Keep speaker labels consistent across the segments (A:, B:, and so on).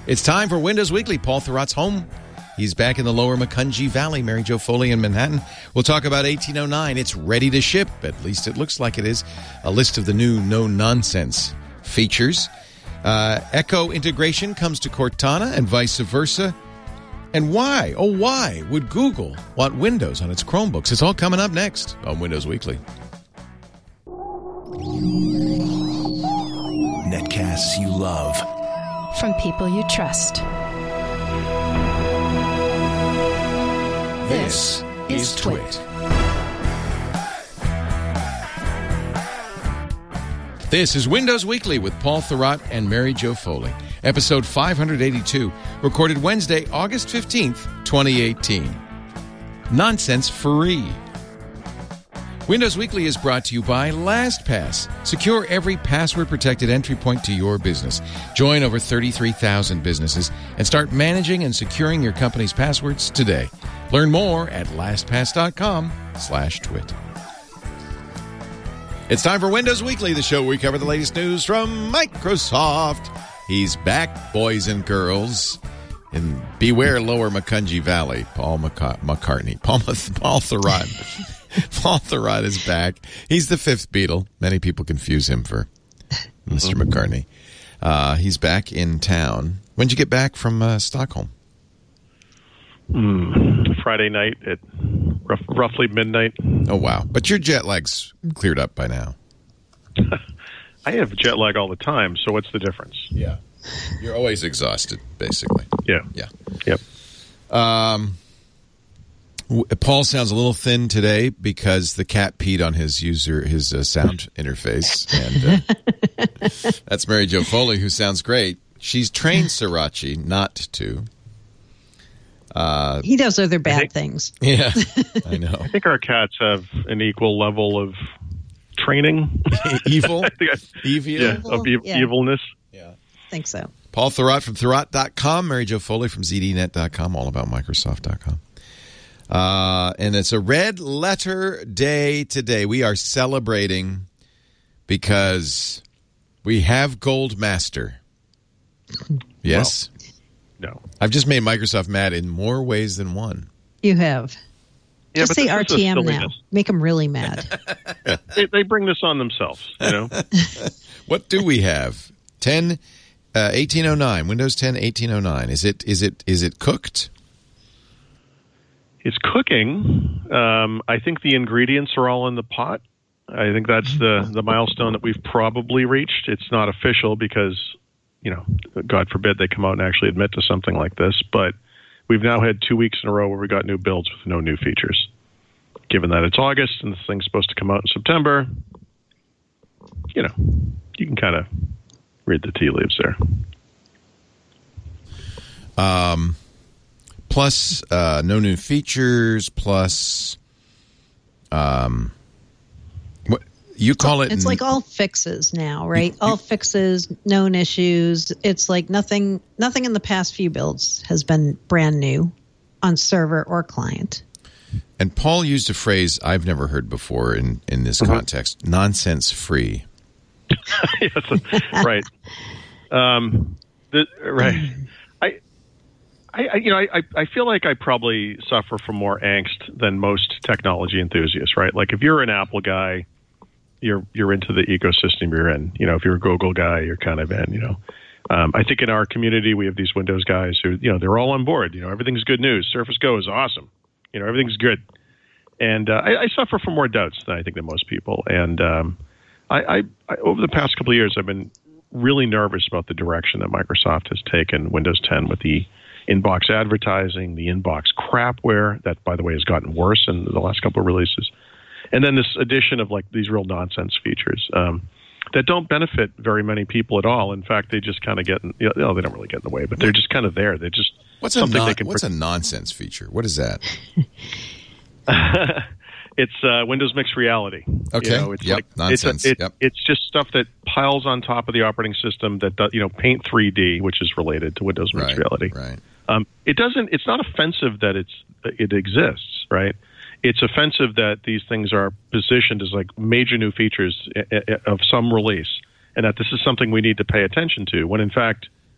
A: It's time for Windows Weekly. Paul Thurrott's home. He's back in the lower Macungie Valley. Mary Jo Foley in Manhattan. We'll talk about 1809. It's ready to ship. At least it looks like it is. A list of the new no-nonsense features. Echo integration comes to Cortana and vice versa. And why, oh why, would Google want Windows on its Chromebooks? It's all coming up next on Windows Weekly.
B: Netcasts you love.
C: From people you trust.
A: This is Twit. This is Windows Weekly with Paul Thurrott and Mary Jo Foley. Episode 582, recorded Wednesday, August 15th, 2018. Nonsense free. Windows Weekly is brought to you by LastPass. Secure every password-protected entry point to your business. Join over 33,000 businesses and start managing and securing your company's passwords today. Learn more at lastpass.com/twit. It's time for Windows Weekly, the show where we cover the latest news from Microsoft. He's back, boys and girls. And beware Lower Macungie Valley. Paul Thurrott. Paul Thurrott is back. He's the fifth Beatle. Many people confuse him for Mr. McCartney. He's back in town. When did you get back from Stockholm?
D: Friday night at roughly midnight.
A: Oh, wow. But your jet lag's cleared up by now.
D: I have jet lag all the time, so what's the difference?
A: Yeah. You're always exhausted, basically.
D: Yeah.
A: Yeah.
D: Yep.
A: Paul sounds a little thin today because the cat peed on his sound interface. And that's Mary Jo Foley, who sounds great. She's trained Sriracha not to.
E: He does other bad things.
A: Yeah, I know.
D: I think our cats have an equal level of training.
A: Evil?
D: Evilness.
E: Yeah. I think so.
A: Paul Thurrott from Thurrott.com. Mary Jo Foley from ZDNet.com. All about Microsoft.com. And it's a red letter day today. We are celebrating because we have Gold Master. Yes?
D: Well, no.
A: I've just made Microsoft mad in more ways than one.
E: You have.
D: Yeah,
E: just say RTM now. Make them really mad.
D: They bring this on themselves, you know?
A: What do we have? 1809. Windows 10 1809. Is it cooked?
D: It's cooking. I think the ingredients are all in the pot. I think that's the milestone that we've probably reached. It's not official because, you know, God forbid they come out and actually admit to something like this. But we've now had 2 weeks in a row where we got new builds with no new features. Given that it's August and this thing's supposed to come out in September, you know, you can kind of read the tea leaves there.
A: Plus, no new features, plus, what you call it?
E: It's like all fixes now, right? All fixes, known issues. It's like nothing in the past few builds has been brand new on server or client.
A: And Paul used a phrase I've never heard before in this context, nonsense free.
D: Yes, right. Right. I feel like I probably suffer from more angst than most technology enthusiasts, right? Like if you're an Apple guy, you're into the ecosystem you're in. You know, if you're a Google guy, you're kind of in, you know. I think in our community, we have these Windows guys who, you know, they're all on board. You know, everything's good news. Surface Go is awesome. You know, everything's good. And I suffer from more doubts than I think than most people. And I over the past couple of years, I've been really nervous about the direction that Microsoft has taken Windows 10 with the inbox advertising, the inbox crapware that, by the way, has gotten worse in the last couple of releases. And then this addition of like these real nonsense features that don't benefit very many people at all. In fact, they just kind of get, they don't really get in the way, but they're just kind of there. They're just
A: what's a nonsense feature? What is that?
D: It's Windows Mixed Reality.
A: Okay.
D: You know, it's like
A: nonsense.
D: It's just stuff that piles on top of the operating system that does, Paint 3D, which is related to Windows Mixed Reality.
A: Right.
D: It's not offensive that it exists, right? It's offensive that these things are positioned as like major new features of some release, and that this is something we need to pay attention to. When in fact,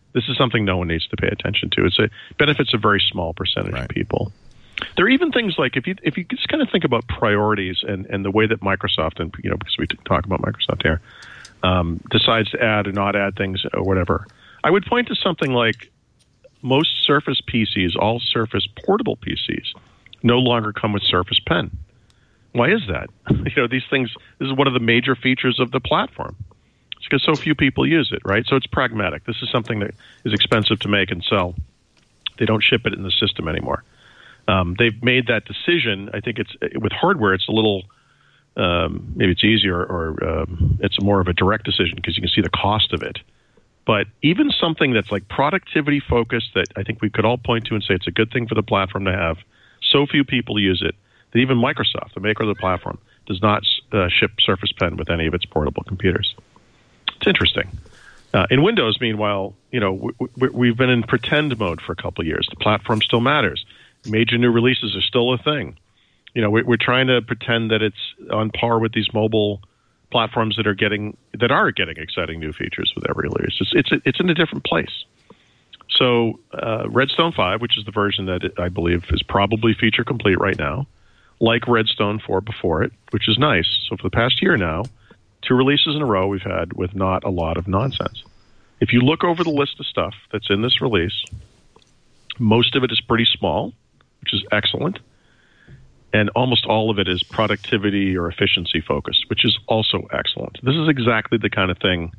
D: This is something no one needs to pay attention to. It benefits a very small percentage of people. There are even things like if you just kind of think about priorities and the way that Microsoft, and because we talk about Microsoft here, decides to add or not add things or whatever. I would point to something like most Surface PCs, all Surface portable PCs, no longer come with Surface Pen. Why is that? These things, this is one of the major features of the platform. It's because so few people use it, right? So it's pragmatic. This is something that is expensive to make and sell. They don't ship it in the system anymore. They've made that decision. I think with hardware, it's a little, maybe it's easier or it's more of a direct decision because you can see the cost of it. But even something that's like productivity focused that I think we could all point to and say it's a good thing for the platform to have, so few people use it that even Microsoft, the maker of the platform, does not ship Surface Pen with any of its portable computers. It's interesting. In Windows, meanwhile, we've been in pretend mode for a couple of years. The platform still matters. Major new releases are still a thing. We're trying to pretend that it's on par with these mobile platforms that are getting exciting new features with every release. It's in a different place. So Redstone 5, which is the version that I believe is probably feature complete right now, like Redstone 4 before it, which is nice. So for the past year now, 2 releases in a row we've had with not a lot of nonsense. If you look over the list of stuff that's in this release, most of it is pretty small, which is excellent. And almost all of it is productivity or efficiency focused, which is also excellent. This is exactly the kind of thing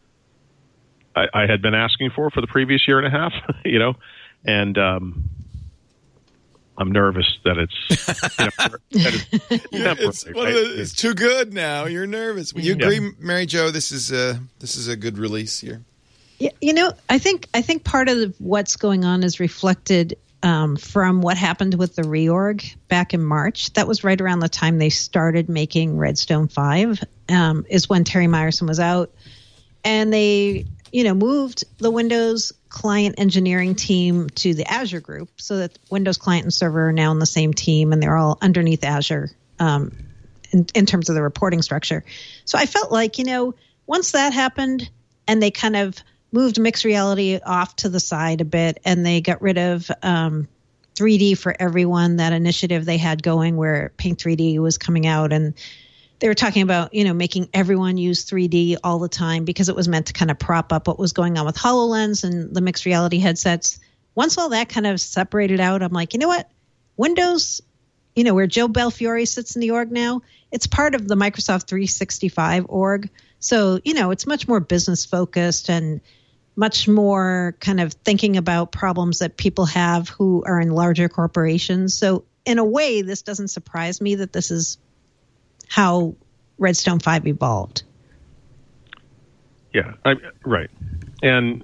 D: I had been asking for the previous year and a half, and I'm nervous that
A: it's too good now. You're nervous. You agree, Mary Jo? This is a good release here.
E: Yeah, I think part of what's going on is reflected from what happened with the reorg back in March. That was right around the time they started making Redstone 5, is when Terry Myerson was out. And they, moved the Windows client engineering team to the Azure group so that Windows client and server are now in the same team and they're all underneath Azure in terms of the reporting structure. So I felt like, once that happened and they kind of moved mixed reality off to the side a bit, and they got rid of 3D for everyone, that initiative they had going where Paint 3D was coming out, and they were talking about, making everyone use 3D all the time because it was meant to kind of prop up what was going on with HoloLens and the mixed reality headsets. Once all that kind of separated out, I'm like, you know what? Windows, where Joe Belfiore sits in the org now, it's part of the Microsoft 365 org. So, it's much more business focused and much more kind of thinking about problems that people have who are in larger corporations. So in a way, this doesn't surprise me that this is how Redstone 5 evolved.
D: Yeah, right. And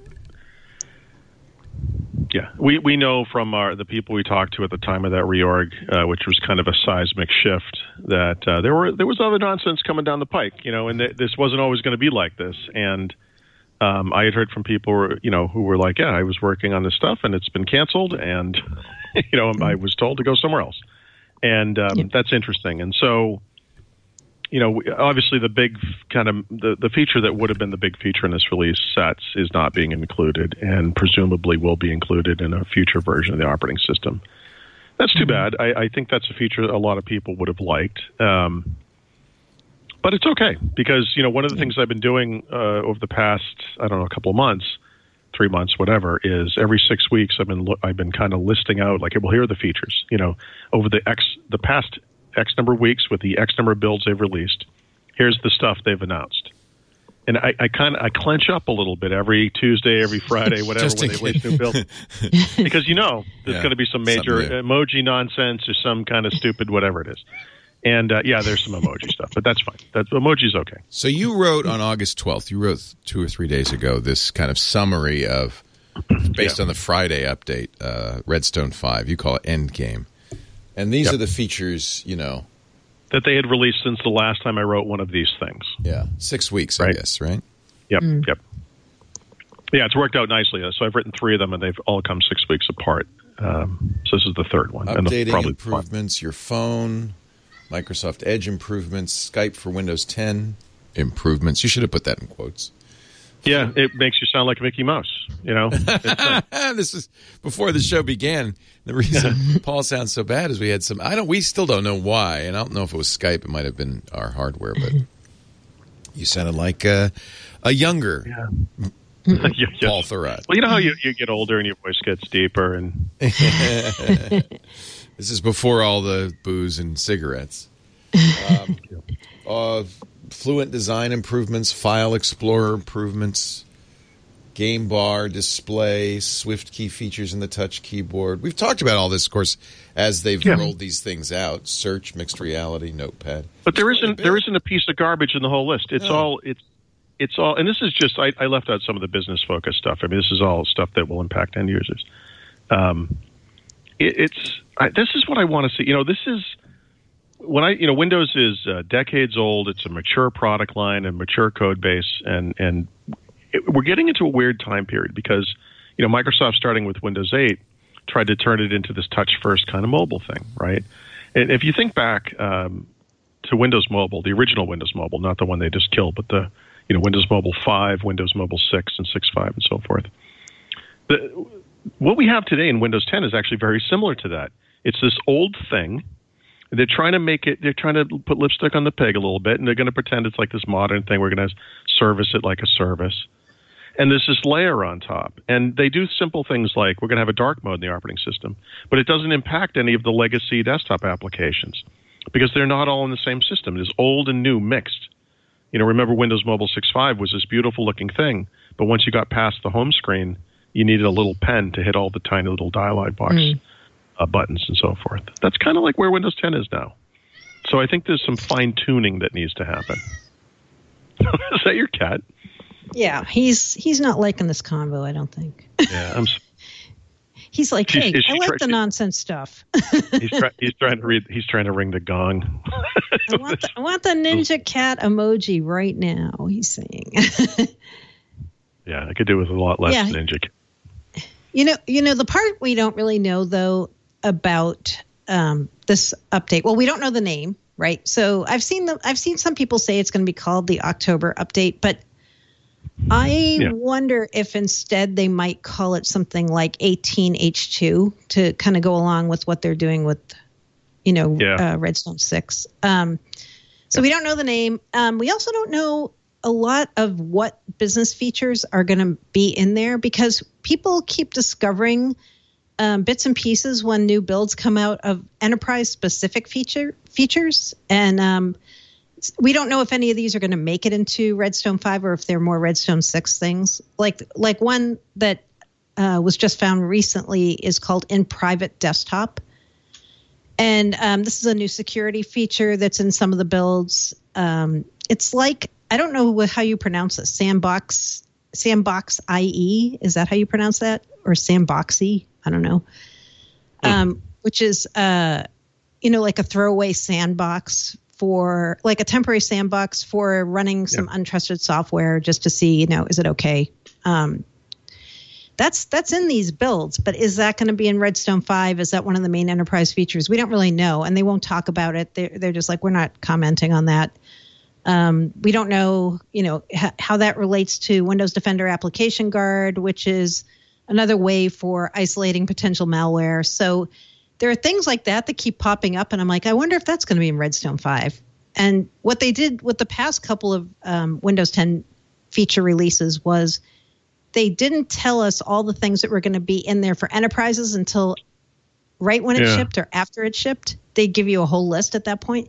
D: yeah, we know from the people we talked to at the time of that reorg, which was kind of a seismic shift, that there was other nonsense coming down the pike, and this wasn't always going to be like this. And I had heard from people, who were like, yeah, I was working on this stuff and it's been canceled, and I was told to go somewhere else. And that's interesting. And so, obviously the big kind of the feature that would have been the big feature in this release, Sets, is not being included and presumably will be included in a future version of the operating system. That's too bad. I think that's a feature a lot of people would have liked. But it's okay because, one of the things I've been doing over the past, a couple of months, 3 months, whatever, is every 6 weeks I've been kind of listing out like, well, here are the features, over the past X number of weeks with the X number of builds they've released. Here's the stuff they've announced. And I clench up a little bit every Tuesday, every Friday, whatever, when they release new builds. Because there's going to be some major emoji nonsense or some kind of stupid whatever it is. And there's some emoji stuff, but that's fine. Emoji's okay.
A: So you wrote on August 12th, 2 or 3 days ago, this kind of summary of, based on the Friday update, Redstone 5. You call it Endgame. And these are the features,
D: that they had released since the last time I wrote one of these things.
A: Yeah, 6 weeks, I guess, right?
D: Yep, yep. Yeah, it's worked out nicely. So I've written 3 of them, and they've all come 6 weeks apart. So this is the third one.
A: Updating improvements, your phone, Microsoft Edge improvements, Skype for Windows 10 improvements. You should have put that in quotes.
D: Yeah, it makes you sound like Mickey Mouse, you know?
A: This is before the show began. The reason Paul sounds so bad is we had some. We still don't know why, and I don't know if it was Skype. It might have been our hardware, but you sounded like a younger Paul Thurrott.
D: Well, you know how you get older and your voice gets deeper, and
A: this is before all the booze and cigarettes. Fluent design improvements, file explorer improvements, game bar display, Swift key features in the touch keyboard. We've talked about all this, of course, as they've rolled these things out. Search, mixed reality, notepad.
D: But there isn't a piece of garbage in the whole list. It's all, and this is just, I left out some of the business focused stuff. I mean, this is all stuff that will impact end users. This is what I want to see. You know, this is, Windows is decades old. It's a mature product line and mature code base, and we're getting into a weird time period because, Microsoft, starting with Windows 8, tried to turn it into this touch-first kind of mobile thing, right? And if you think back to Windows Mobile, the original Windows Mobile, not the one they just killed, but the Windows Mobile 5, Windows Mobile 6, and 6.5, and so forth. What we have today in Windows 10 is actually very similar to that. It's this old thing. They're trying to put lipstick on the pig a little bit, and they're going to pretend it's like this modern thing. We're going to service it like a service. And there's this layer on top. And they do simple things like we're going to have a dark mode in the operating system, but it doesn't impact any of the legacy desktop applications because they're not all in the same system. It is old and new mixed. Remember Windows Mobile 6.5 was this beautiful looking thing, but once you got past the home screen, you needed a little pen to hit all the tiny little dialog box buttons and so forth. That's kind of like where Windows 10 is now. So I think there's some fine-tuning that needs to happen. Is that your cat?
E: Yeah, he's not liking this convo, I don't think.
D: Yeah,
E: he's like, hey, I like the nonsense stuff.
D: He's trying to ring the gong.
E: I want the ninja cat emoji right now, he's saying.
D: Yeah, I could do with a lot less ninja cat.
E: The part we don't really know, though, about this update. Well, we don't know the name, right? So I've seen some people say it's going to be called the October update, but I wonder if instead they might call it something like 18H2 to kind of go along with what they're doing with, Redstone 6. So we don't know the name. We also don't know a lot of what business features are going to be in there because people keep discovering bits and pieces when new builds come out of enterprise-specific features. And we don't know if any of these are going to make it into Redstone 5 or if they're more Redstone 6 things. Like one that was just found recently is called In Private Desktop. And this is a new security feature that's in some of the builds. It's like, I don't know how you pronounce it, Sandbox IE. Is that how you pronounce that? Or Sandboxy? I don't know. Which is, like a throwaway sandbox for, like a temporary sandbox for running some untrusted software just to see, is it okay? That's in these builds, but is that going to be in Redstone 5? Is that one of the main enterprise features? We don't really know, and they won't talk about it. They're just like, we're not commenting on that. We don't know, how that relates to Windows Defender Application Guard, which is another way for isolating potential malware. So there are things like that keep popping up, and I'm like, I wonder if that's going to be in Redstone 5. And what they did with the past couple of Windows 10 feature releases was they didn't tell us all the things that were going to be in there for enterprises until right when it shipped or after it shipped. They'd give you a whole list at that point.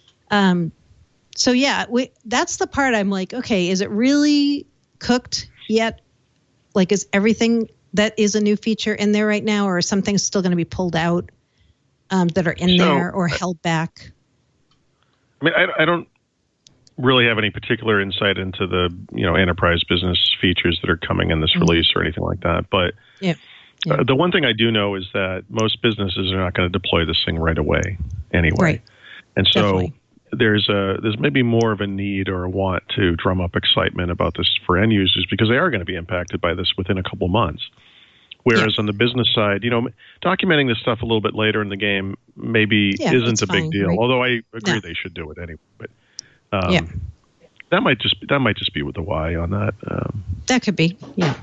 E: So that's the part I'm like, okay, is it really cooked yet? Like, is everything that is a new feature in there right now, or are some things still going to be pulled out that are in there or held back?
D: I mean, I don't really have any particular insight into the enterprise business features that are coming in this release or anything like that. But the one thing I do know is that most businesses are not going to deploy this thing right away anyway. Right. And so there's maybe more of a need or a want to drum up excitement about this for end users because they are going to be impacted by this within a couple months. Whereas on the business side, documenting this stuff a little bit later in the game maybe isn't a big deal. Right? Although I agree they should do it anyway. But That might just be with the Y on that.
E: That could be, yeah.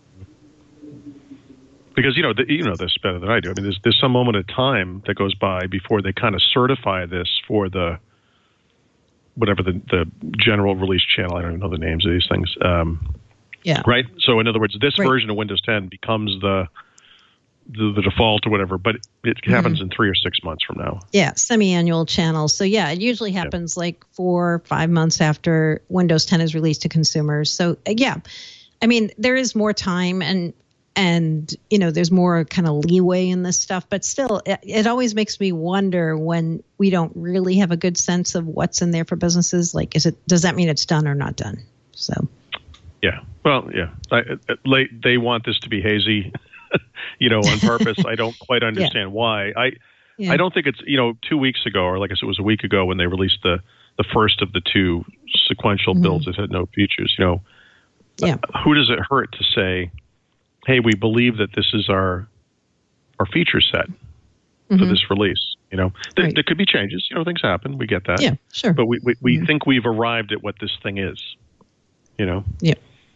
D: Because you know this better than I do. I mean, there's some moment of time that goes by before they kind of certify this for the whatever the general release channel. I don't even know the names of these things.
E: Yeah.
D: Right. So in other words, this version of Windows 10 becomes the default or whatever, but it happens in 3 or 6 months from now.
E: Yeah, semi-annual channels. So yeah, it usually happens like 4 or 5 months after Windows 10 is released to consumers. So yeah, I mean, there is more time and there's more kind of leeway in this stuff, but still it always makes me wonder when we don't really have a good sense of what's in there for businesses. Like, does that mean it's done or not done? So.
D: Yeah. Well, yeah. They want this to be hazy, on purpose. I don't quite understand why. I don't think it's, 2 weeks ago, or like I said, it was a week ago when they released the first of the 2 sequential builds that had no features. Who does it hurt to say, hey, we believe that this is our feature set for this release? There could be changes. Things happen. We get that.
E: Yeah, sure.
D: But we think we've arrived at what this thing is.
E: Yeah.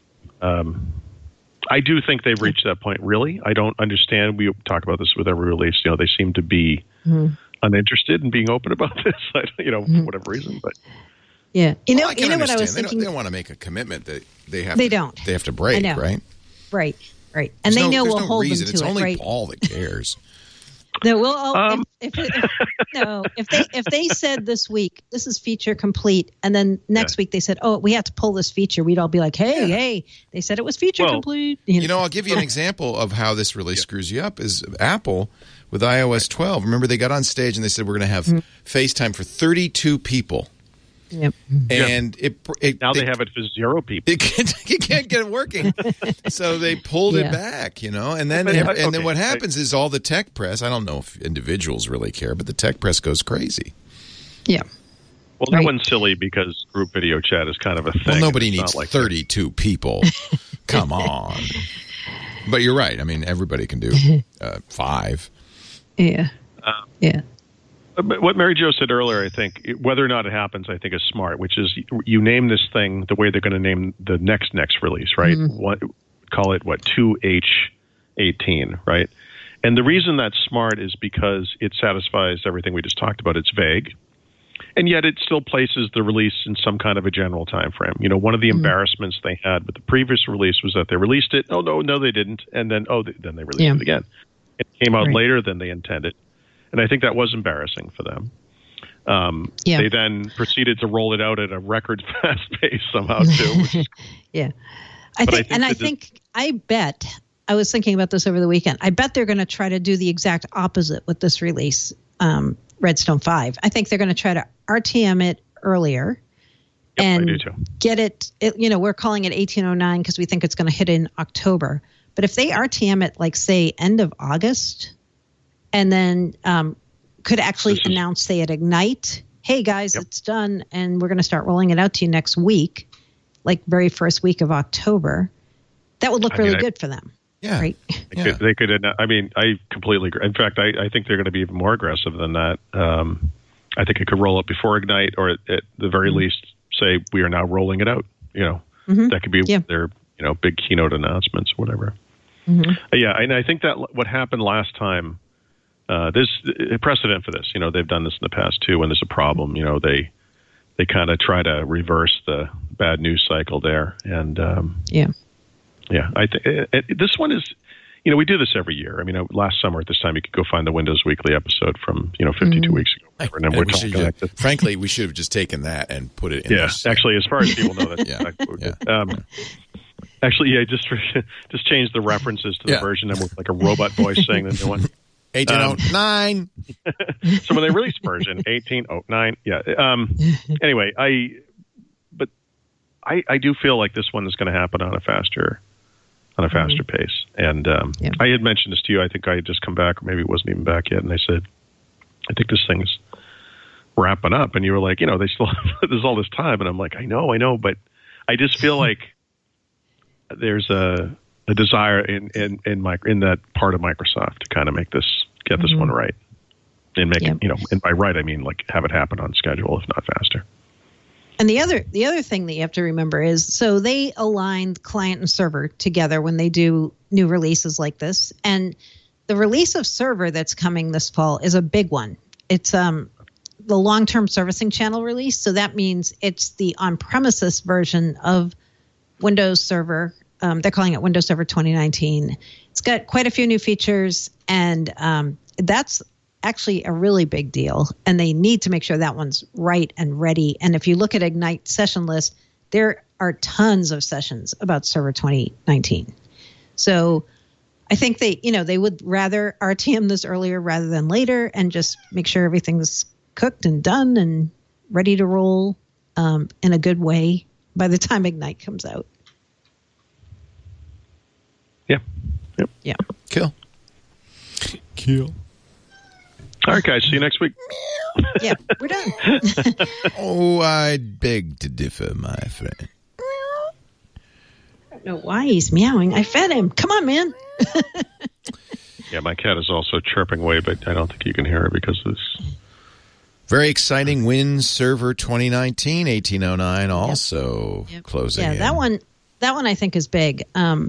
D: I do think they've reached that point. Really, I don't understand. We talk about this with every release. They seem to be uninterested in being open about this. For whatever reason, but.
E: Yeah,
A: I
E: what I was thinking.
A: They don't want to make a commitment that they have.
E: They don't.
A: They have to break, right?
E: Right, and they know we'll hold them to
A: it's
E: it.
A: Only
E: right?
A: Paul that cares.
E: No, well, if they said this week this is feature complete, and then next week they said, oh, we have to pull this feature, we'd all be like, hey, they said it was feature complete.
A: I'll give you an example of how this really screws you up. Is Apple with iOS 12? Remember, they got on stage and they said we're going to have FaceTime for 32 people.
E: Yep.
A: And
D: now they have it for 0 people.
A: You can't get it working, so they pulled it back. And then then what happens is all the tech press. I don't know if individuals really care, but the tech press goes crazy.
E: Yeah.
D: Well, that one's silly because group video chat is kind of a thing.
A: Well, nobody needs 32 people. Come on. But you're right. I mean, everybody can do 5.
E: Yeah. Yeah.
D: But what Mary Jo said earlier, I think, whether or not it happens, I think is smart, which is you name this thing the way they're going to name the next release, right? Call it 2H18, right? And the reason that's smart is because it satisfies everything we just talked about. It's vague, and yet it still places the release in some kind of a general time frame. One of the embarrassments they had with the previous release was that they released it. Oh, no, they didn't. And then, then they released it again. It came out later than they intended. And I think that was embarrassing for them. They then proceeded to roll it out at a record fast pace somehow too.
E: I bet, I was thinking about this over the weekend. I bet they're going to try to do the exact opposite with this release, Redstone 5. I think they're going to try to RTM it earlier and
D: I do too.
E: Get it. We're calling it 1809 because we think it's going to hit in October. But if they RTM it, like say end of August, and then could actually announce, say, at Ignite, hey, guys, it's done, and we're going to start rolling it out to you next week, like very first week of October. That would look really good for them.
A: Yeah.
E: Right?
D: They could. I mean, I completely agree. In fact, I think they're going to be even more aggressive than that. I think it could roll out before Ignite, or at the very least, say, we are now rolling it out. That could be their, big keynote announcements, whatever. And I think that what happened last time, there's a precedent for this. They've done this in the past too. When there's a problem, they kind of try to reverse the bad news cycle there. And I think this one is, we do this every year. I mean, last summer at this time, you could go find the Windows Weekly episode from 52 weeks ago. And we're talking
A: frankly, we should have just taken that and put it in.
D: Yes, actually, as far as people know, that. Actually, just change the references to the version and with like a robot voice saying the new one.
A: 1809.
D: So when they released version 1809, anyway, I do feel like this one is going to happen on a faster pace. And I had mentioned this to you. I think I had just come back, or maybe it wasn't even back yet. And I said, I think this thing's wrapping up. And you were like, they still there's all this time. And I'm like, I know, but I just feel like there's a desire in that part of Microsoft to kind of get this one right, and make it, and by right I mean like have it happen on schedule, if not faster.
E: And the other thing that you have to remember is, so they aligned client and server together when they do new releases like this. And the release of server that's coming this fall is a big one. It's the long-term servicing channel release. So that means it's the on-premises version of Windows Server. They're calling it Windows Server 2019. It's got quite a few new features, and that's actually a really big deal, and they need to make sure that one's right and ready. And if you look at Ignite session list, there are tons of sessions about Server 2019. So I think they would rather RTM this earlier rather than later, and just make sure everything's cooked and done and ready to roll in a good way by the time Ignite comes out.
D: Yeah. Yep.
E: Yeah.
A: Kill.
D: All right, guys. See you next week.
E: Yeah, we're done.
A: Oh, I'd beg to differ, my friend.
E: I don't know why he's meowing. I fed him. Come on, man.
D: Yeah, my cat is also chirping away, but I don't think you can hear her because of this.
A: Very exciting Windows Server 2019, 1809 also closing in.
E: Yeah, that one I think is big.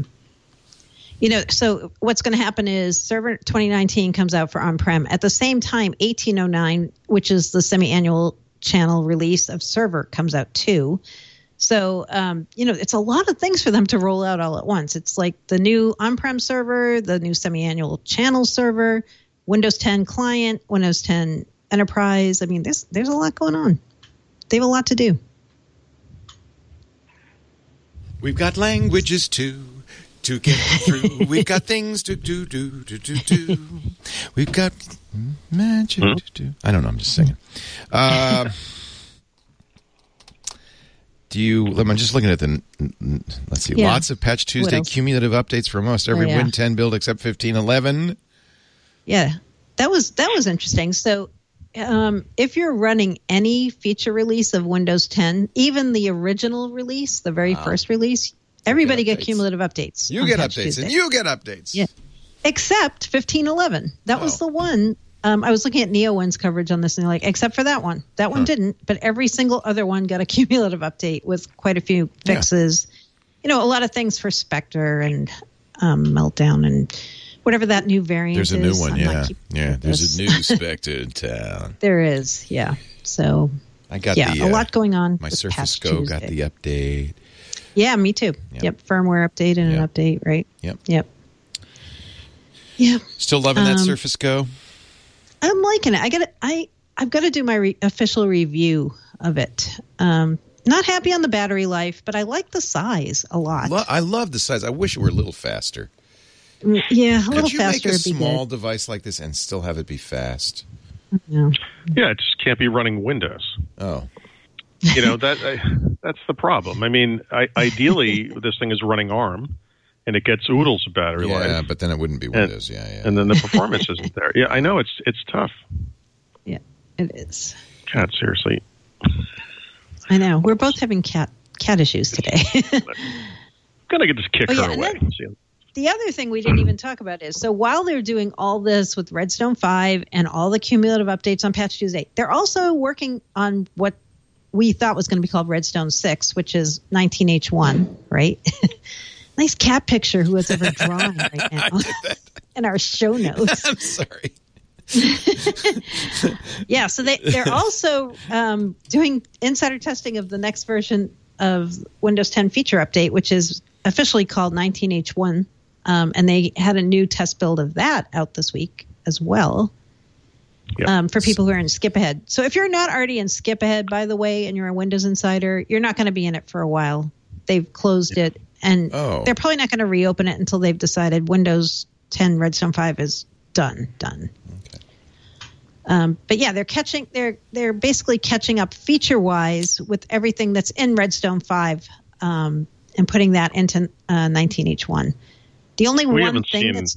E: So what's going to happen is Server 2019 comes out for on-prem. At the same time, 1809, which is the semi-annual channel release of Server, comes out too. So, it's a lot of things for them to roll out all at once. It's like the new on-prem server, the new semi-annual channel server, Windows 10 client, Windows 10 Enterprise. I mean, there's a lot going on. They have a lot to do.
A: We've got languages to get through. We've got things to do. We've got magic to do. I don't know. I'm just singing. I'm just looking at let's see. Yeah. Lots of Patch Tuesday cumulative updates for almost every Win 10 build except 1511.
E: Yeah, that was interesting. So if you're running any feature release of Windows 10, even the original release, the very first release, everybody get cumulative updates.
A: You get updates, Tuesday. And you get updates.
E: Yeah, except 1511. That was the one. I was looking at NeoWin's coverage on this, and they're like, except for that one. That one didn't, but every single other one got a cumulative update with quite a few fixes. Yeah. A lot of things for Spectre and Meltdown and whatever that new variant is.
A: There's a new one, There's a new Spectre in town.
E: There is, yeah. So
A: I got
E: a lot going on.
A: My Surface Go got the update.
E: Yeah, me too. Yep. Firmware update and an update, right?
A: Yep. Still loving that Surface Go?
E: I'm liking it. I've got to do my official review of it. Not happy on the battery life, but I like the size a lot.
A: I love the size. I wish it were a little faster.
E: Yeah, a little faster would be good. Could you make a
A: small device like this and still have it be fast?
E: No.
D: Yeah, it just can't be running Windows.
A: Oh.
D: That's the problem. I mean, ideally, this thing is running ARM, and it gets oodles of battery life.
A: Yeah, but then it wouldn't be Windows.
D: And then the performance isn't there. Yeah, I know it's tough.
E: Yeah, it is.
D: God, seriously.
E: I know. We're both having cat issues today.
D: Gonna get this kicker away.
E: The other thing we didn't even talk about is, so while they're doing all this with Redstone 5 and all the cumulative updates on Patch Tuesday, they're also working on what we thought was going to be called Redstone 6, which is 19H1, right? Nice cat picture who has ever drawn right now in our show notes.
A: I'm sorry.
E: Yeah, so they're also doing insider testing of the next version of Windows 10 feature update, which is officially called 19H1. And they had a new test build of that out this week as well. Yep. For people who are in Skip Ahead. So if you're not already in Skip Ahead, by the way, and you're a Windows Insider, you're not going to be in it for a while. They've closed it, and they're probably not going to reopen it until they've decided Windows 10 Redstone 5 is done. Okay. But yeah, they're basically catching up feature-wise with everything that's in Redstone 5 and putting that into 19H1. The only one thing that's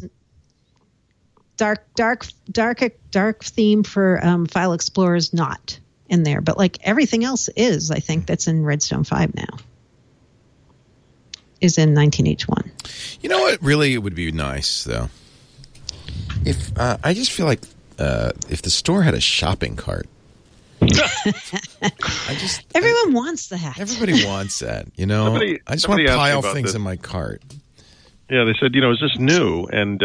E: dark theme for File Explorer is not in there, but like everything else is, I think, that's in Redstone 5 now is in 19H1.
A: You know what? Really, it would be nice though. If I just feel like if the store had a shopping cart
E: Everyone wants that.
A: Everybody wants that, you know. I just want to pile things in my cart.
D: Yeah, they said, is this new? And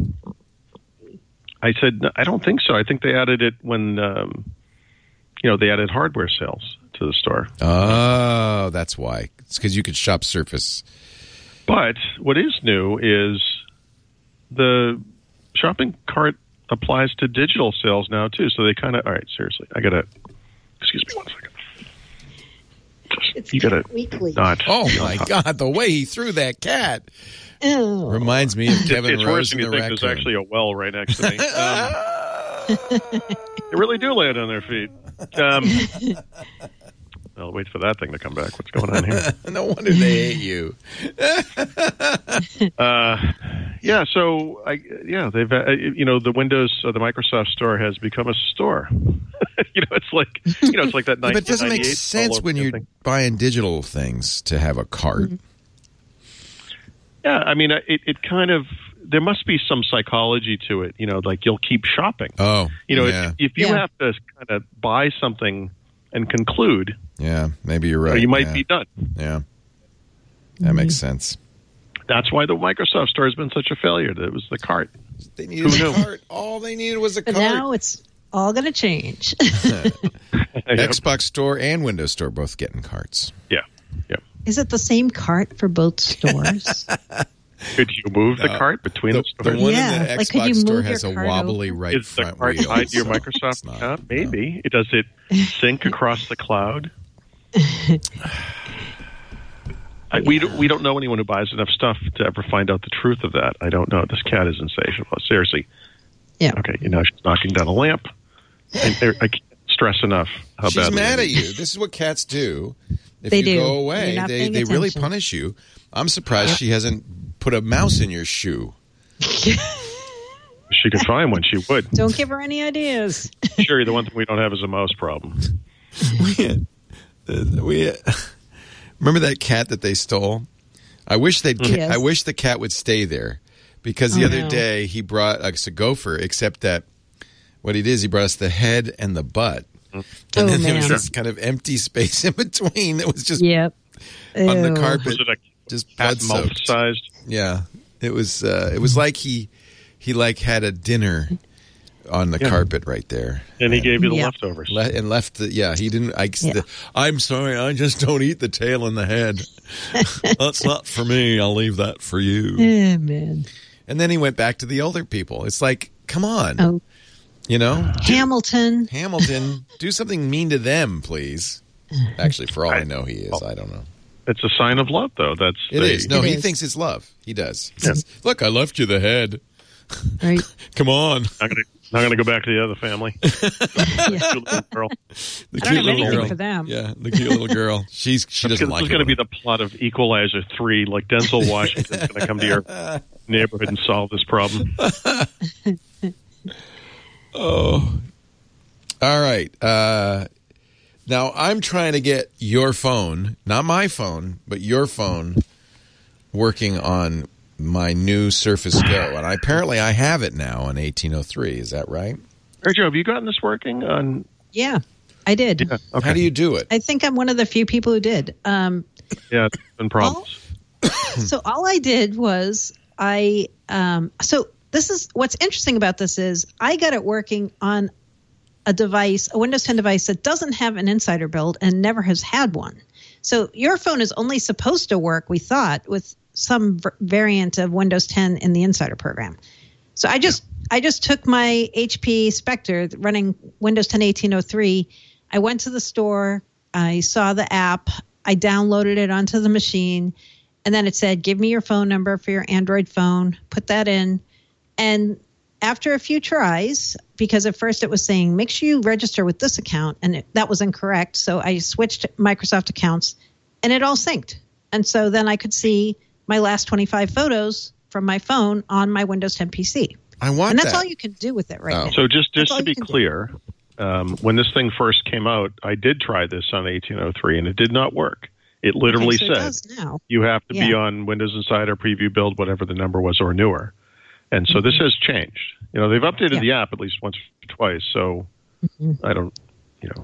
D: I said, no, I don't think so. I think they added it when, they added hardware sales to the store.
A: Oh, that's why. It's because you could shop Surface.
D: But what is new is the shopping cart applies to digital sales now, too. So they kind of, all right, seriously, excuse me 1 second. You got to
E: weekly.
D: not.
A: Oh, my God, the way he threw that cat.
E: Ew.
A: Reminds me of Kevin
D: It's
A: Rose
D: worse than
A: and
D: you
A: the
D: think.
A: raccoon.
D: There's actually a well right next to me. They really do land on their feet. I'll wait for that thing to come back. What's going on here?
A: No wonder they hate you.
D: So the Windows, the Microsoft Store has become a store. It's like that.
A: But it doesn't make
D: 1998
A: sense when you're buying digital things to have a cart.
E: Mm-hmm.
D: Yeah, I mean, it kind of, there must be some psychology to it. Like you'll keep shopping.
A: Oh,
D: if you have to kind of buy something and conclude.
A: Yeah, maybe you're right.
D: You might be done.
A: Yeah, that makes sense.
D: That's why the Microsoft Store has been such a failure. That it was the cart.
A: They needed a cart. All they needed was a
E: But
A: cart.
E: now it's all going to change.
A: Xbox Store and Windows Store both getting carts.
D: Yeah.
E: Is it the same cart for both stores?
D: Could you move the cart between the stores?
A: The one
E: Yeah,
A: in the
E: like, could
A: Xbox
E: you
A: Store
E: move
A: has a
E: your cart
A: wobbly
E: over?
A: right
D: Is the
A: front
D: cart
A: wheel.
D: tied to your
A: so
D: Microsoft
A: it's not-
D: account? Maybe. Does it sync across the cloud? We don't know anyone who buys enough stuff to ever find out the truth of that. I don't know. This cat is insatiable. Seriously.
E: Yeah.
D: Okay, she's knocking down a lamp. And I can't stress enough how
A: She's
D: badly
A: mad
D: it
A: at
D: is.
A: you. This is what cats do. If
E: They
A: you
E: do.
A: go away,
E: You're not
A: they
E: paying
A: really
E: attention.
A: punish you. I'm surprised she hasn't put a mouse in your shoe.
D: If she could find one, she would.
E: Don't give her any ideas.
D: Sure, the one thing we don't have is a mouse problem.
A: we remember that cat that they stole? I wish
E: Yes.
A: I wish the cat would stay there because the other
E: no.
A: day he brought us a gopher. Except that what he did is he brought us the head and the butt, and then there was
E: man.
A: this kind of empty space in between that was just
E: Yep.
A: on the
E: Ew.
A: carpet,
D: Was it a
A: just
D: cat
A: blood soaked.
D: mouth-sized?
A: Yeah, it was like he like had a dinner on the carpet right there,
D: And he gave you the
E: Yeah.
D: leftovers.
A: and left the he didn't. I'm sorry, I just don't eat the tail and the head. That's not for me. I'll leave that for you.
E: Oh, man.
A: And then he went back to the older people. It's like, come on,
E: Oh,
A: Hamilton,
E: Hamilton.
A: do something mean to them, please. Actually, for all I know, he is. I don't know.
D: It's a sign of love, though.
A: It is. No,
E: It
A: he
E: is.
A: thinks it's love. He does. He says, look, I left you the head.
E: Right.
A: Come on.
D: Not gonna go back to the other family.
E: Yeah.
D: Cute little girl.
A: The
E: I don't have anything for them.
A: Yeah, the cute little girl. She doesn't
D: This
A: like
D: is going to
A: it.
D: be the plot of Equalizer 3. Like Denzel Washington's going to come to your neighborhood and solve this problem.
A: Oh. All right. Now, I'm trying to get your phone, not my phone, but your phone, working on my new Surface Go. And apparently I have it now on 1803. Is that right?
D: Hey, Joe, have you gotten this working on?
E: Yeah, I did.
D: Yeah, okay.
A: How do you do it?
E: I think I'm one of the few people who did.
D: Yeah, it's been problems.
E: So all I did was so this is what's interesting about this is I got it working on a device, a Windows 10 device that doesn't have an insider build and never has had one. So your phone is only supposed to work, we thought, with some variant of Windows 10 in the insider program. So I just took my HP Spectre running Windows 10 1803. I went to the store. I saw the app. I downloaded it onto the machine. And then it said, give me your phone number for your Android phone. Put that in. And after a few tries, because at first it was saying, make sure you register with this account. And that was incorrect. So I switched Microsoft accounts and it all synced. And so then I could see my last 25 photos from my phone on my Windows 10 PC.
A: I want
E: And that's
A: that.
E: all you can do with it right
A: Oh.
E: now.
D: So just
E: That's all
D: to be
E: you can do.
D: clear, when this thing first came out, I did try this on 1803, and it did not work. It literally
E: Okay, so it
D: said
E: does now.
D: you have to be
E: Yeah.
D: on Windows Insider Preview Build, whatever the number was, or newer. And so this has changed. They've updated
E: Mm-hmm. Yeah.
D: the app at least once or twice. So I don't,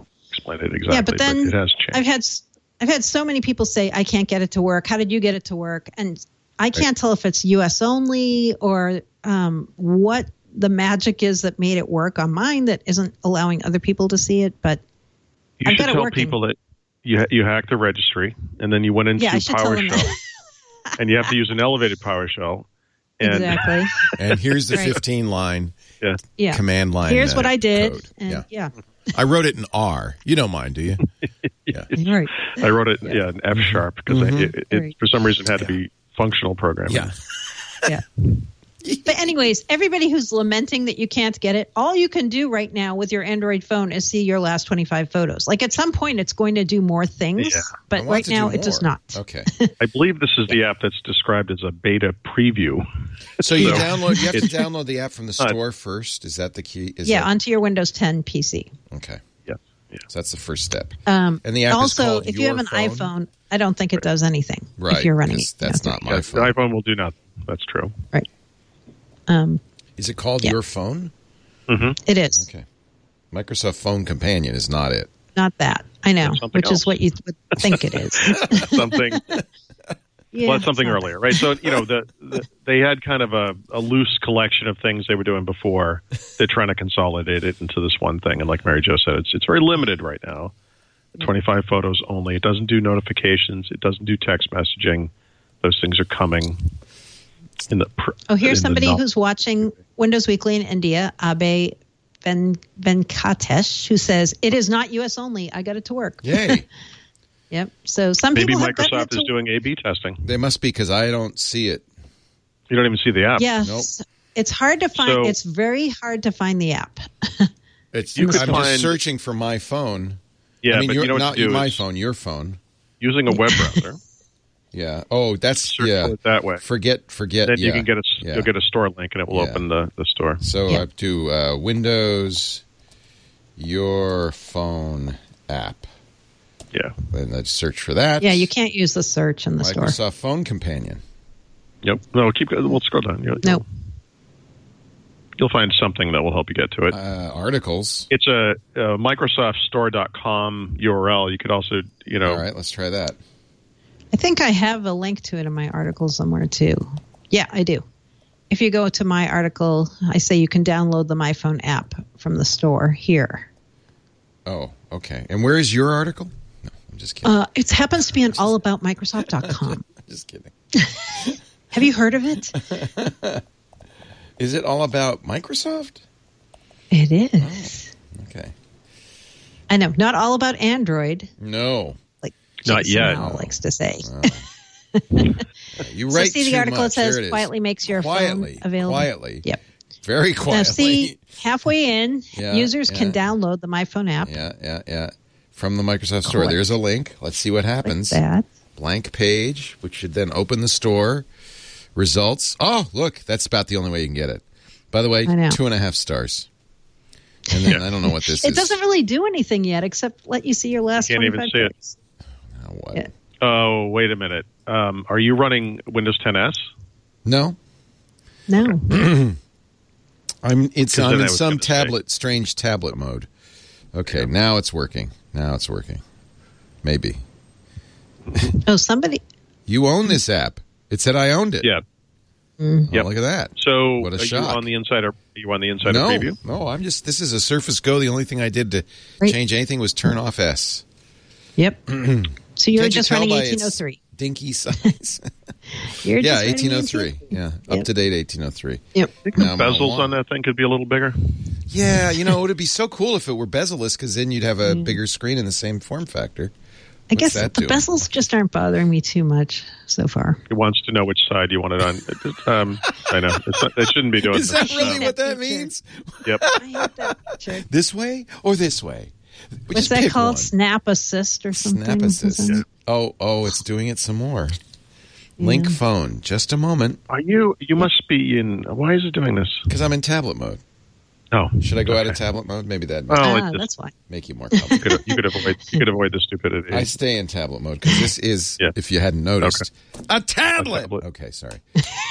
D: explain it exactly.
E: Yeah, but then
D: it has changed.
E: I've had so many people say, I can't get it to work. How did you get it to work? And I can't tell if it's U.S. only or what the magic is that made it work on mine that isn't allowing other people to see it. But
D: you should tell people that you hacked the registry and then you went into PowerShell and you have to use an elevated PowerShell. And
E: exactly.
A: And here's the 15-line command line.
E: Here's what I did.
A: Code.
E: And
A: I wrote it in R. You don't mind, do you?
E: Yeah. Right.
D: I wrote it in F sharp because it for some reason had to be functional programming.
E: Yeah. But anyways, everybody who's lamenting that you can't get it, all you can do right now with your Android phone is see your last 25 photos. Like at some point, it's going to do more things, but right now it does not.
A: Okay.
D: I believe this is the app that's described as a beta preview.
A: So you have to download the app from the store first. Is that the key?
E: Onto your Windows 10 PC.
A: Okay.
D: Yeah.
A: So that's the first step.
E: And
A: the app
E: also,
A: is called
E: if you have an iPhone, I don't think it does anything.
A: Right.
E: If you're running it.
A: That's not my phone.
D: The iPhone will do nothing. That's true.
E: Right.
A: Is it called Your Phone?
D: Mm-hmm.
E: It is.
A: Okay. Microsoft Phone Companion is not it.
E: Not that. I know, which
D: else.
E: is what you would think it is.
D: Something. Well, it's something earlier, right? So, they had kind of a loose collection of things they were doing before. They're trying to consolidate it into this one thing. And like Mary Jo said, it's very limited right now. 25 photos only. It doesn't do notifications. It doesn't do text messaging. Those things are coming.
E: Here's somebody who's watching Windows Weekly in India, Abe Venkatesh, who says, it is not U.S. only. I got it to work.
A: Yay.
E: Yep. So
D: maybe
E: people
D: Microsoft is doing A/B testing.
A: They must be because I don't see it.
D: You don't even see the app.
E: Yes.
A: Nope.
E: It's hard to find. It's very hard to find the app.
A: I'm just searching for my phone.
D: Yeah,
A: I mean,
D: but you know what
A: not
D: to do
A: my phone, your phone.
D: Using a web browser.
A: Yeah. Oh, that's
D: Search for it that way.
A: Forget.
D: Then you can get you'll get a store link and it will open the store.
A: So I do Windows Your Phone app.
D: Yeah.
A: And I search for that.
E: Yeah, you can't use the search in the store.
A: Microsoft Phone Companion.
D: Yep. No, we'll scroll down. You'll find something that will help you get to it.
A: Articles.
D: It's a MicrosoftStore.com URL. You could also,
A: All right, let's try that.
E: I think I have a link to it in my article somewhere too. Yeah, I do. If you go to my article, I say you can download the MyPhone app from the store here.
A: Oh, okay. And where is your article? No, I'm just kidding.
E: It happens to be on allaboutmicrosoft.com.
A: Just kidding.
E: Have you heard of it?
A: Is it all about Microsoft?
E: It is.
A: Oh, okay.
E: I know. Not all about Android.
A: No.
E: Like
D: not yet.
E: likes to say.
A: You write
E: see the
A: too
E: article
A: much.
E: it says
A: There it
E: quietly makes your
A: quietly,
E: phone available.
A: Quietly.
E: Yep.
A: Very quietly.
E: Now see, halfway in, users can download the MyPhone app.
A: Yeah. From the Microsoft Store. There's a link. Let's see what happens.
E: Like that.
A: Blank page, which should then open the store. Results. Oh, look, that's about the only way you can get it. By the way, 2.5 stars. And then I don't know what this is.
E: It doesn't really do anything yet except let you see your last 25
D: Can't even see
E: days.
D: it.
A: Now what?
E: Yeah.
D: Oh, wait a minute. Are you running Windows 10s?
A: No.
E: No.
A: I'm in some strange tablet mode. Okay, now it's working. Maybe.
E: Oh, somebody.
A: You own this app. It said I owned it.
D: Yeah.
A: Oh, look at that.
D: So
A: what a
D: are
A: shock.
D: you on the insider preview?
A: No, this is a Surface Go. The only thing I did to change anything was turn off S.
E: Yep. So you're just running
A: 1803. Dinky size. 1803. Yeah, up to date 1803.
E: Yep.
D: I think the bezels on that thing could be a little bigger.
A: Yeah, it would be so cool if it were bezel-less because then you'd have a bigger screen in the same form factor.
E: I guess the bezels just aren't bothering me too much so far.
D: It wants to know which side you want it on. I know. It shouldn't be doing
A: Is that really what that means?
D: Yep.
E: I hate that feature.
A: This way or this way?
E: What's that called? Snap Assist or something?
A: Snap Assist. Yeah. Oh, it's doing it some more. Link phone. Just a moment.
D: You must be in... Why is it doing this?
A: Because I'm in tablet mode.
D: Oh.
A: Should I go out of tablet mode? Maybe that
E: that's why.
A: Make you more comfortable.
D: You could avoid the stupidity.
A: I stay in tablet mode because this is, if you hadn't noticed, a tablet. Okay, sorry.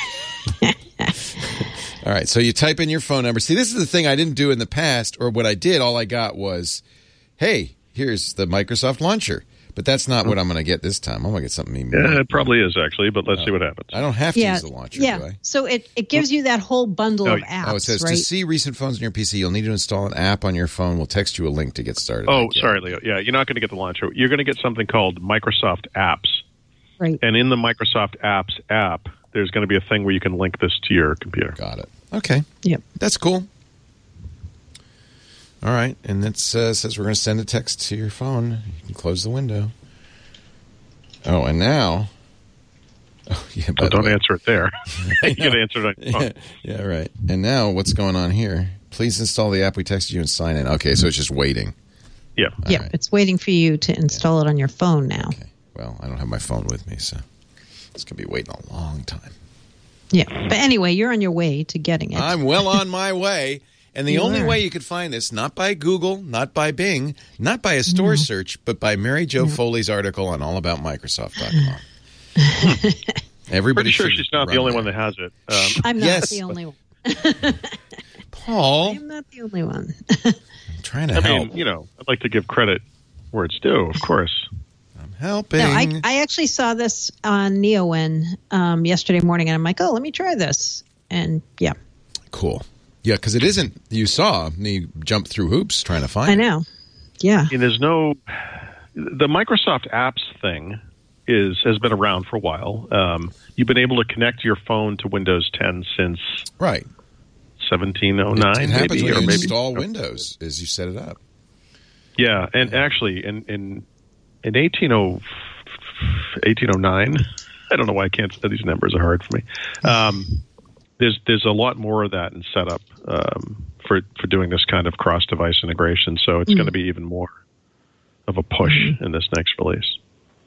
A: All right, so you type in your phone number. See, this is the thing I didn't do in the past, or what I did, all I got was, hey, here's the Microsoft launcher. But that's not what I'm going to get this time. I'm going to get something.
D: Yeah, it probably is, actually, but let's see what happens.
A: I don't have to use the launcher, do I?
E: So it gives you that whole bundle of apps,
A: it says,
E: right?
A: to see recent phones on your PC, you'll need to install an app on your phone. We'll text you a link to get started.
D: Oh, sorry, Leo. Yeah, you're not going to get the launcher. You're going to get something called Microsoft Apps.
E: Right.
D: And in the Microsoft Apps app, there's going to be a thing where you can link this to your computer.
A: Got it. Okay.
E: Yep.
A: That's cool. All right. And it says we're going to send a text to your phone. You can close the window. Oh, and now... Oh, yeah,
D: don't answer it there. You got to answer it on your phone.
A: Yeah, right. And now what's going on here? Please install the app we texted you and sign in. Okay, so it's just waiting.
D: Yeah.
E: Yeah, right. It's waiting for you to install it on your phone now.
A: Okay. Well, I don't have my phone with me, so it's going to be waiting a long time.
E: Yeah. But anyway, you're on your way to getting it.
A: I'm well on my way. And the only way you could find this, not by Google, not by Bing, not by a store search, but by Mary Jo Foley's article on allaboutmicrosoft.com. Everybody
D: Pretty sure she's not the only one that has it.
E: I'm not the only one.
A: Paul.
E: I'm not the only one.
A: I'm trying to help.
D: I mean, I'd like to give credit where it's due, of course.
A: I'm helping.
E: No, I actually saw this on NeoWin yesterday morning, and I'm like, oh, let me try this. And yeah.
A: Cool. Yeah, because it isn't, you saw me jump through hoops trying to find it.
E: I know. Yeah.
D: And there's the Microsoft Apps thing has been around for a while. You've been able to connect your phone to Windows 10 since 1709.
A: It happens
D: maybe,
A: when you
D: maybe
A: install Windows as you set it up.
D: Yeah, and actually in 1809, I don't know why I can't say these numbers are hard for me. There's a lot more of that in setup for doing this kind of cross-device integration. So it's going to be even more of a push in this next release.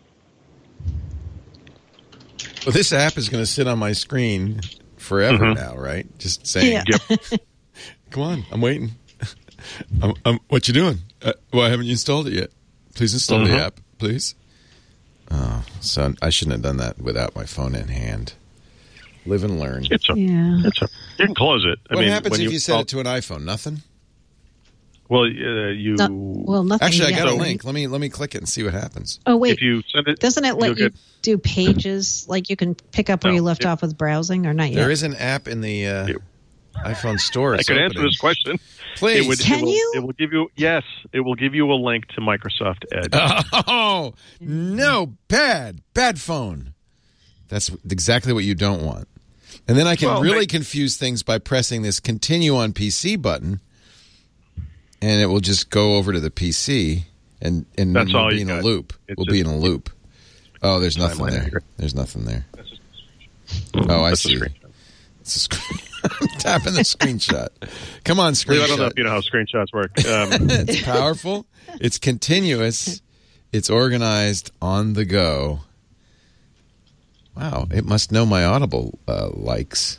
A: Well, this app is going to sit on my screen forever now, right? Just saying, come on, I'm waiting. What you doing? Why haven't you installed it yet? Please install the app, please. Oh, so I shouldn't have done that without my phone in hand. Live and learn.
D: You can close it.
A: What happens if you set it to an iPhone? Nothing?
D: Well,
E: nothing.
A: Actually, I got a link. Let me click it and see what happens.
E: Oh wait,
D: if you send it,
E: doesn't it let you do pages? Like you can pick up where you left off with browsing, or not yet?
A: There is an app in the iPhone store.
D: I could answer this question.
A: Please,
E: can you?
D: It will give you It will give you a link to Microsoft Edge.
A: Oh no, bad phone. That's exactly what you don't want. And then I can really confuse things by pressing this continue on PC button, and it will just go over to the PC, and
D: that's
A: we'll be in a loop. We'll be in a loop. Oh, there's nothing there. There's nothing there. Oh, I see. It's a screen. I'm tapping the screenshot. Come on, screenshot.
D: I don't know if you know how screenshots work.
A: It's powerful. It's continuous. It's organized on the go. Wow, it must know my Audible likes.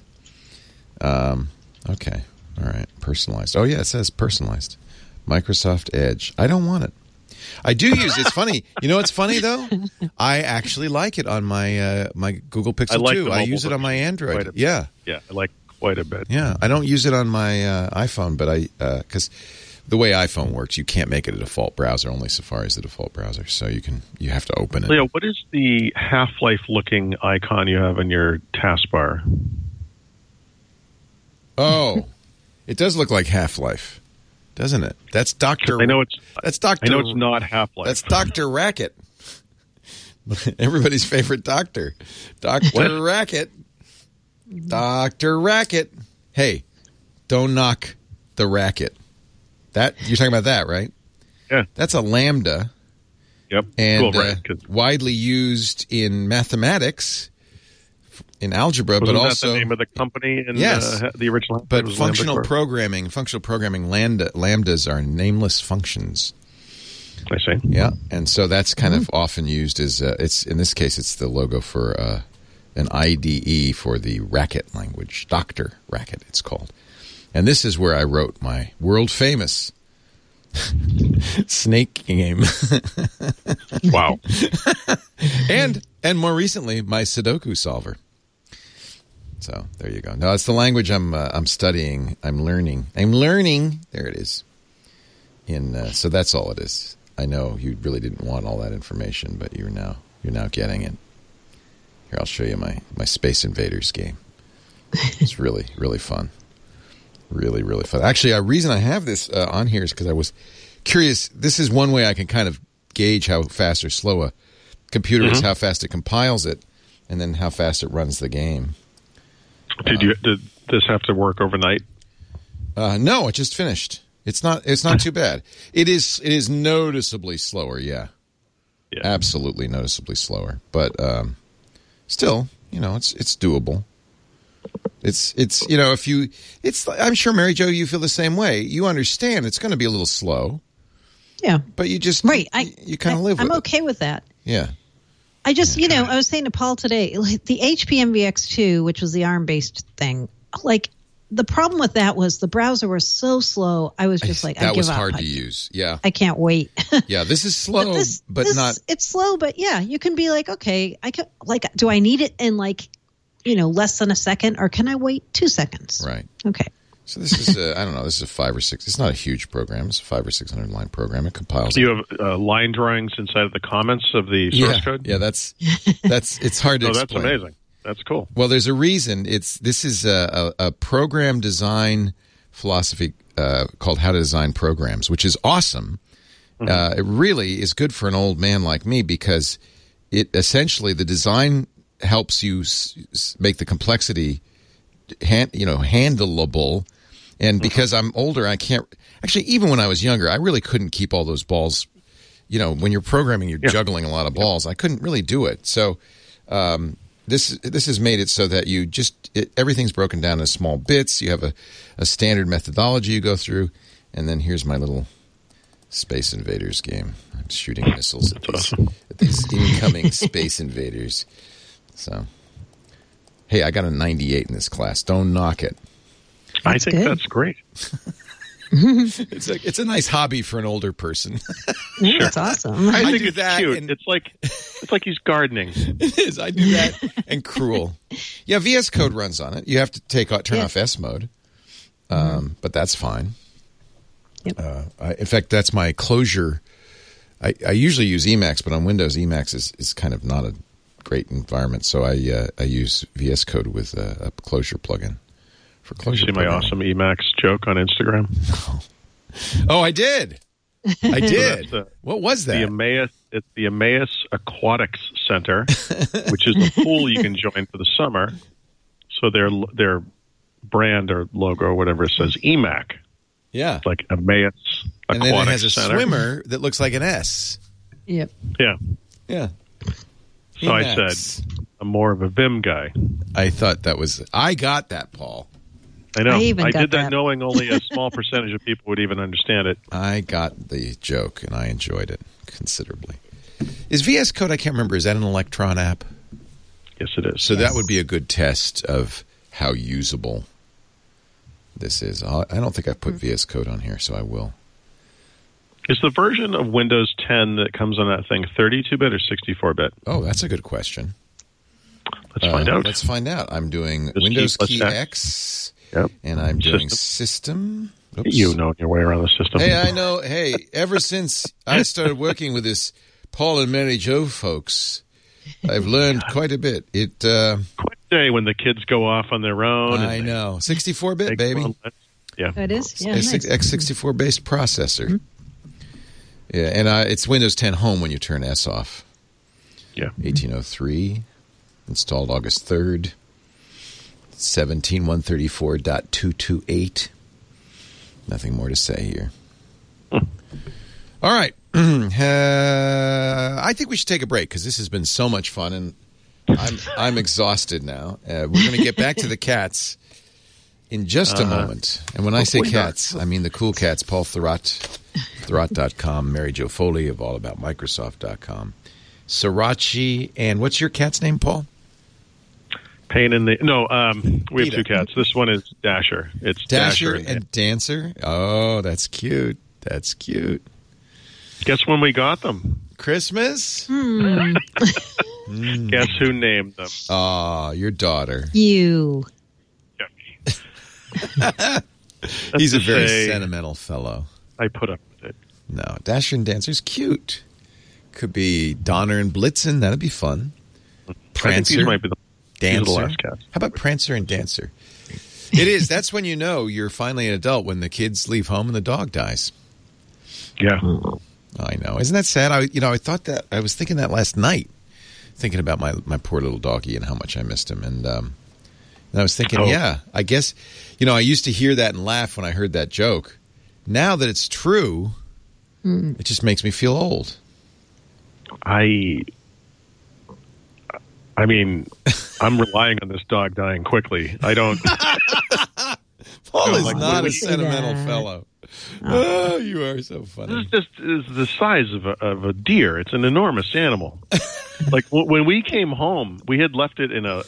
A: Okay, all right, personalized. Oh, yeah, it says personalized. Microsoft Edge. I don't want it. I do use it. It's funny. You know what's funny, though? I actually like it on my my Google Pixel 2. I use it on my Android.
D: Yeah, I like quite a bit.
A: Yeah, I don't use it on my iPhone, but because the way iPhone works, you can't make it a default browser. Only Safari is the default browser, so you have to open it.
D: Leo, what is the Half-Life looking icon you have in your taskbar?
A: Oh, it does look like Half-Life, doesn't it? That's Dr.
D: I know it's not Half-Life.
A: That's Dr. Racket. Everybody's favorite doctor. Dr. Racket. Dr. Racket. Hey, don't knock the racket. That you're talking about that, right?
D: Yeah.
A: That's a Lambda.
D: Yep.
A: And widely used in mathematics, in algebra, but also
D: that the name of the company in the original.
A: But functional programming lambdas are nameless functions.
D: I see.
A: Yeah, and so that's kind of often used as it's in this case it's the logo for an IDE for the Racket language, Dr. Racket it's called. And this is where I wrote my world-famous snake game.
D: Wow.
A: And more recently, my Sudoku solver. So there you go. No, it's the language I'm studying. I'm learning. There it is. So that's all it is. I know you really didn't want all that information, but you're now getting it. Here, I'll show you my Space Invaders game. It's really, really fun. Really, really fun. Actually, a reason I have this on here is because I was curious. This is one way I can kind of gauge how fast or slow a computer is, how fast it compiles it, and then how fast it runs the game.
D: Did this have to work overnight?
A: No, it just finished. It's not too bad. It is noticeably slower, yeah. Absolutely noticeably slower. But still, it's doable. It's I'm sure, Mary Jo, you feel the same way. You understand it's going to be a little slow.
E: Yeah.
A: But you just you kind of live with it.
E: I'm okay with that.
A: Yeah.
E: I just, I was saying to Paul today, like the HP MVX2, which was the ARM-based thing, like the problem with that was the browser was so slow. I was just like, I give up.
A: That was hard to use. Yeah.
E: I can't wait.
A: Yeah, this is slow, but not.
E: It's slow, but yeah, you can be like, okay, do I need it in less than a second, or can I wait 2 seconds?
A: Right.
E: Okay.
A: So this is I don't know. This is a 5 or 6. It's not a huge program. It's a 500 or 600 line program. It compiles.
D: Do you have line drawings inside of the comments of the source code?
A: Yeah, that's it's hard to explain.
D: That's amazing. That's cool.
A: Well, there's a reason. This is a program design philosophy called How to Design Programs, which is awesome. It really is good for an old man like me because it essentially the design helps you make the complexity handleable. And because I'm older, I can't actually. Even when I was younger, I really couldn't keep all those balls. When you're programming, you're juggling a lot of balls. I couldn't really do it. So this has made it so that you everything's broken down into small bits. You have a standard methodology you go through, and then here's my little Space Invaders game. I'm shooting missiles at these incoming Space Invaders. So, hey, I got a 98 in this class. Don't knock it.
D: I think that's great.
A: It's a nice hobby for an older person.
E: Sure. That's awesome.
D: I think it's cute. It's like he's gardening.
A: It is. I do that and cruel. Yeah, VS Code runs on it. You have to turn off S mode, but that's fine. Yep. In fact, that's my closure. I usually use Emacs, but on Windows, Emacs is kind of not a great environment, so I use VS Code with a closure plugin.
D: Did you see my awesome Emacs joke on Instagram?
A: No. Oh, I did. What was that?
D: It's the Emmaus Aquatics Center, which is a pool you can join for the summer. So their brand or logo or whatever says EMAC.
A: Yeah.
D: It's like Emmaus Aquatics Center.
A: And then it has a swimmer that looks like an S.
E: Yep.
D: Yeah.
A: Yeah.
D: So Emacs. I said, I'm more of a Vim guy.
A: I thought I got that, Paul.
D: I know. I did that knowing only a small percentage of people would even understand it.
A: I got the joke, and I enjoyed it considerably. Is VS Code, I can't remember, is that an Electron app?
D: Yes, it is.
A: So that would be a good test of how usable this is. I don't think I put VS Code on here, so I will.
D: Is the version of Windows 10 that comes on that thing 32-bit or 64-bit?
A: Oh, that's a good question.
D: Let's find out.
A: I'm doing Windows key X.
D: Yep.
A: And I'm doing system.
D: Oops. You know your way around the system.
A: Hey, I know. Hey, ever since I started working with this Paul and Mary Jo folks, I've learned quite a bit. Quite
D: a day when the kids go off on their own.
A: I know. 64-bit, baby.
E: Yeah. It is? Yeah,
A: nice. X64-based processor. Mm-hmm. Yeah, and it's Windows 10 Home when you turn S off.
D: Yeah.
A: 1803. Installed August 3rd. 17134.228. Nothing more to say here. All right. I think we should take a break because this has been so much fun, and I'm exhausted now. We're going to get back to the cats in just a moment. And when I say cats, I mean the cool cats. Paul Thurrott, Thurrott.com, Mary Jo Foley of AllAboutMicrosoft.com, Sriracha, and what's your cat's name, Paul?
D: We have two cats. This one is Dasher. It's
A: Dasher and Dancer. Oh, that's cute. That's cute.
D: Guess when we got them?
A: Christmas?
D: Guess who named them?
A: Oh, your daughter.
E: You.
A: He's a very sentimental fellow.
D: I put up with it.
A: No, Dasher and Dancer's cute. Could be Donner and Blitzen. That'd be fun. Prancer,
D: I think these might be
A: Dancer.
D: the last cats.
A: How about Prancer and Dancer? It is. That's when you know you're finally an adult, when the kids leave home and the dog dies.
D: Yeah.
A: I know. Isn't that sad? I thought that. I was thinking that last night, thinking about my poor little doggy and how much I missed him. And I was thinking, I guess, I used to hear that and laugh when I heard that joke. Now that it's true, it just makes me feel old.
D: I mean, I'm relying on this dog dying quickly. I don't.
A: Paul is not a sentimental fellow. Oh, you are so funny.
D: This is the size of a deer. It's an enormous animal. Like when we came home, we had left it in a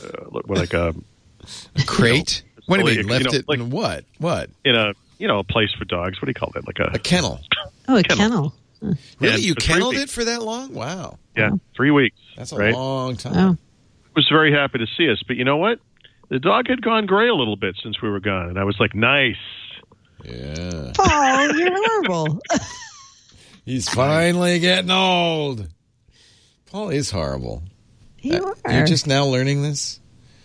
A: crate. What do you mean? Left it in what? What?
D: In a place for dogs. What do you call that? Like a
A: kennel.
E: Oh, a kennel.
A: Really? You kenneled it for that long? Wow.
D: Yeah, 3 weeks.
A: That's a long time.
E: Oh.
D: Was very happy to see us, but you know what? The dog had gone gray a little bit since we were gone, and I was like, nice.
A: Yeah.
E: Paul, you're horrible.
A: He's finally getting old. Paul is horrible.
E: You are.
A: You're just now learning this?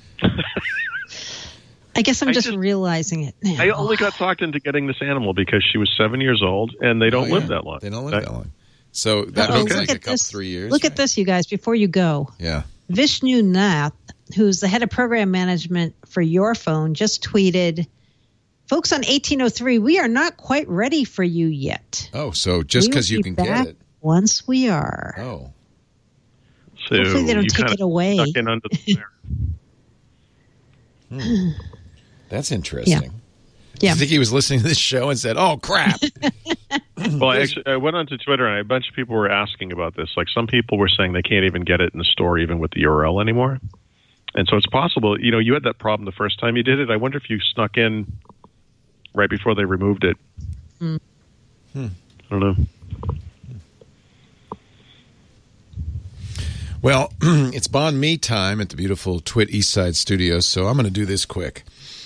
E: I guess I'm just realizing it now.
D: I only got talked into getting this animal because she was 7 years old, and they don't live that long.
A: They don't live that long. So that
E: Uh-oh,
A: means like a couple, 3 years.
E: Look at this, you guys, before you go.
A: Yeah.
E: Vishnu Nath, who's the head of program management for Your Phone, just tweeted, "Folks on 1803, we are not quite ready for you yet.
A: Oh, so just because you can get it.
E: Once we are."
A: Oh.
D: So
E: hopefully they don't take it away.
D: Stuck in under the
A: snare. That's interesting.
E: Yeah.
A: I think he was listening to this show and said, "Oh, crap."
D: Well, I went onto Twitter and a bunch of people were asking about this. Like some people were saying they can't even get it in the store even with the URL anymore. And so it's possible, you had that problem the first time you did it. I wonder if you snuck in right before they removed it. I don't know.
A: Well, it's Bon Me time at the beautiful Twit Eastside Studios, so I'm going to do this quick.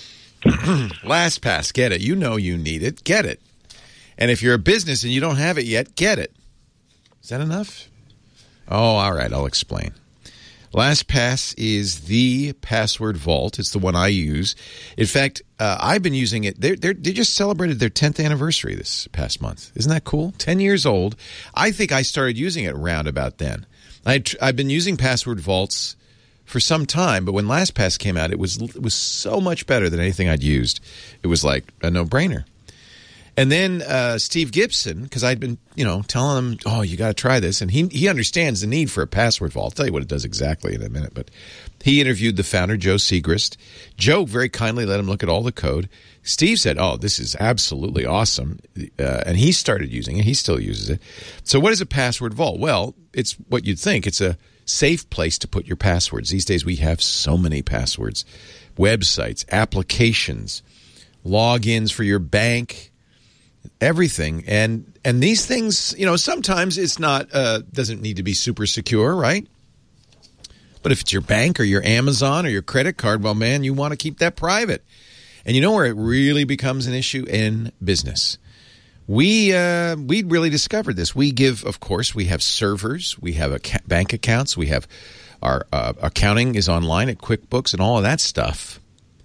A: LastPass, get it. You know you need it. Get it. And if you're a business and you don't have it yet, get it. Is that enough? Oh, all right. I'll explain. LastPass is the password vault. It's the one I use. In fact, I've been using it. They just celebrated their 10th anniversary this past month. Isn't that cool? 10 years old. I think I started using it around about then. I've been using password vaults for some time, but when LastPass came out, it was so much better than anything I'd used. It was like a no-brainer. And then Steve Gibson, because I'd been, telling him, "Oh, you got to try this," and he understands the need for a password vault. I'll tell you what it does exactly in a minute. But he interviewed the founder, Joe Segrist. Joe very kindly let him look at all the code. Steve said, "Oh, this is absolutely awesome," and he started using it. He still uses it. So, what is a password vault? Well, it's what you'd think. It's a safe place to put your passwords. These days, we have so many passwords: websites, applications, logins for your bank. Everything. And these things, sometimes it's not, doesn't need to be super secure, right? But if it's your bank or your Amazon or your credit card, well, man, you want to keep that private. And you know where it really becomes an issue? In business. We really discovered this. We have servers, we have bank accounts, we have our accounting is online at QuickBooks and all of that stuff.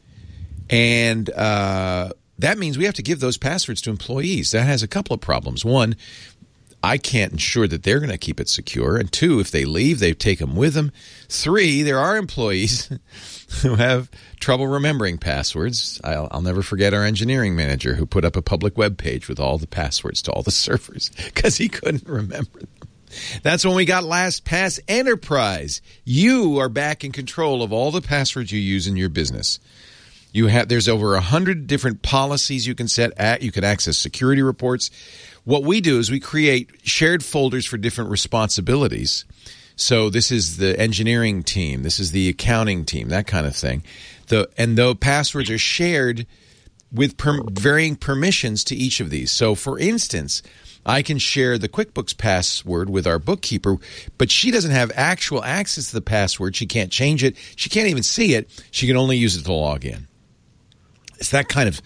A: And, that means we have to give those passwords to employees. That has a couple of problems. One, I can't ensure that they're going to keep it secure. And two, if they leave, they take them with them. Three, there are employees who have trouble remembering passwords. I'll never forget our engineering manager who put up a public web page with all the passwords to all the servers because he couldn't remember them. That's when we got LastPass Enterprise. You are back in control of all the passwords you use in your business. There's over 100 different policies you can set. You can access security reports. What we do is we create shared folders for different responsibilities. So this is the engineering team. This is the accounting team, that kind of thing. And the passwords are shared with varying permissions to each of these. So, for instance, I can share the QuickBooks password with our bookkeeper, but she doesn't have actual access to the password. She can't change it. She can't even see it. She can only use it to log in. It's that kind of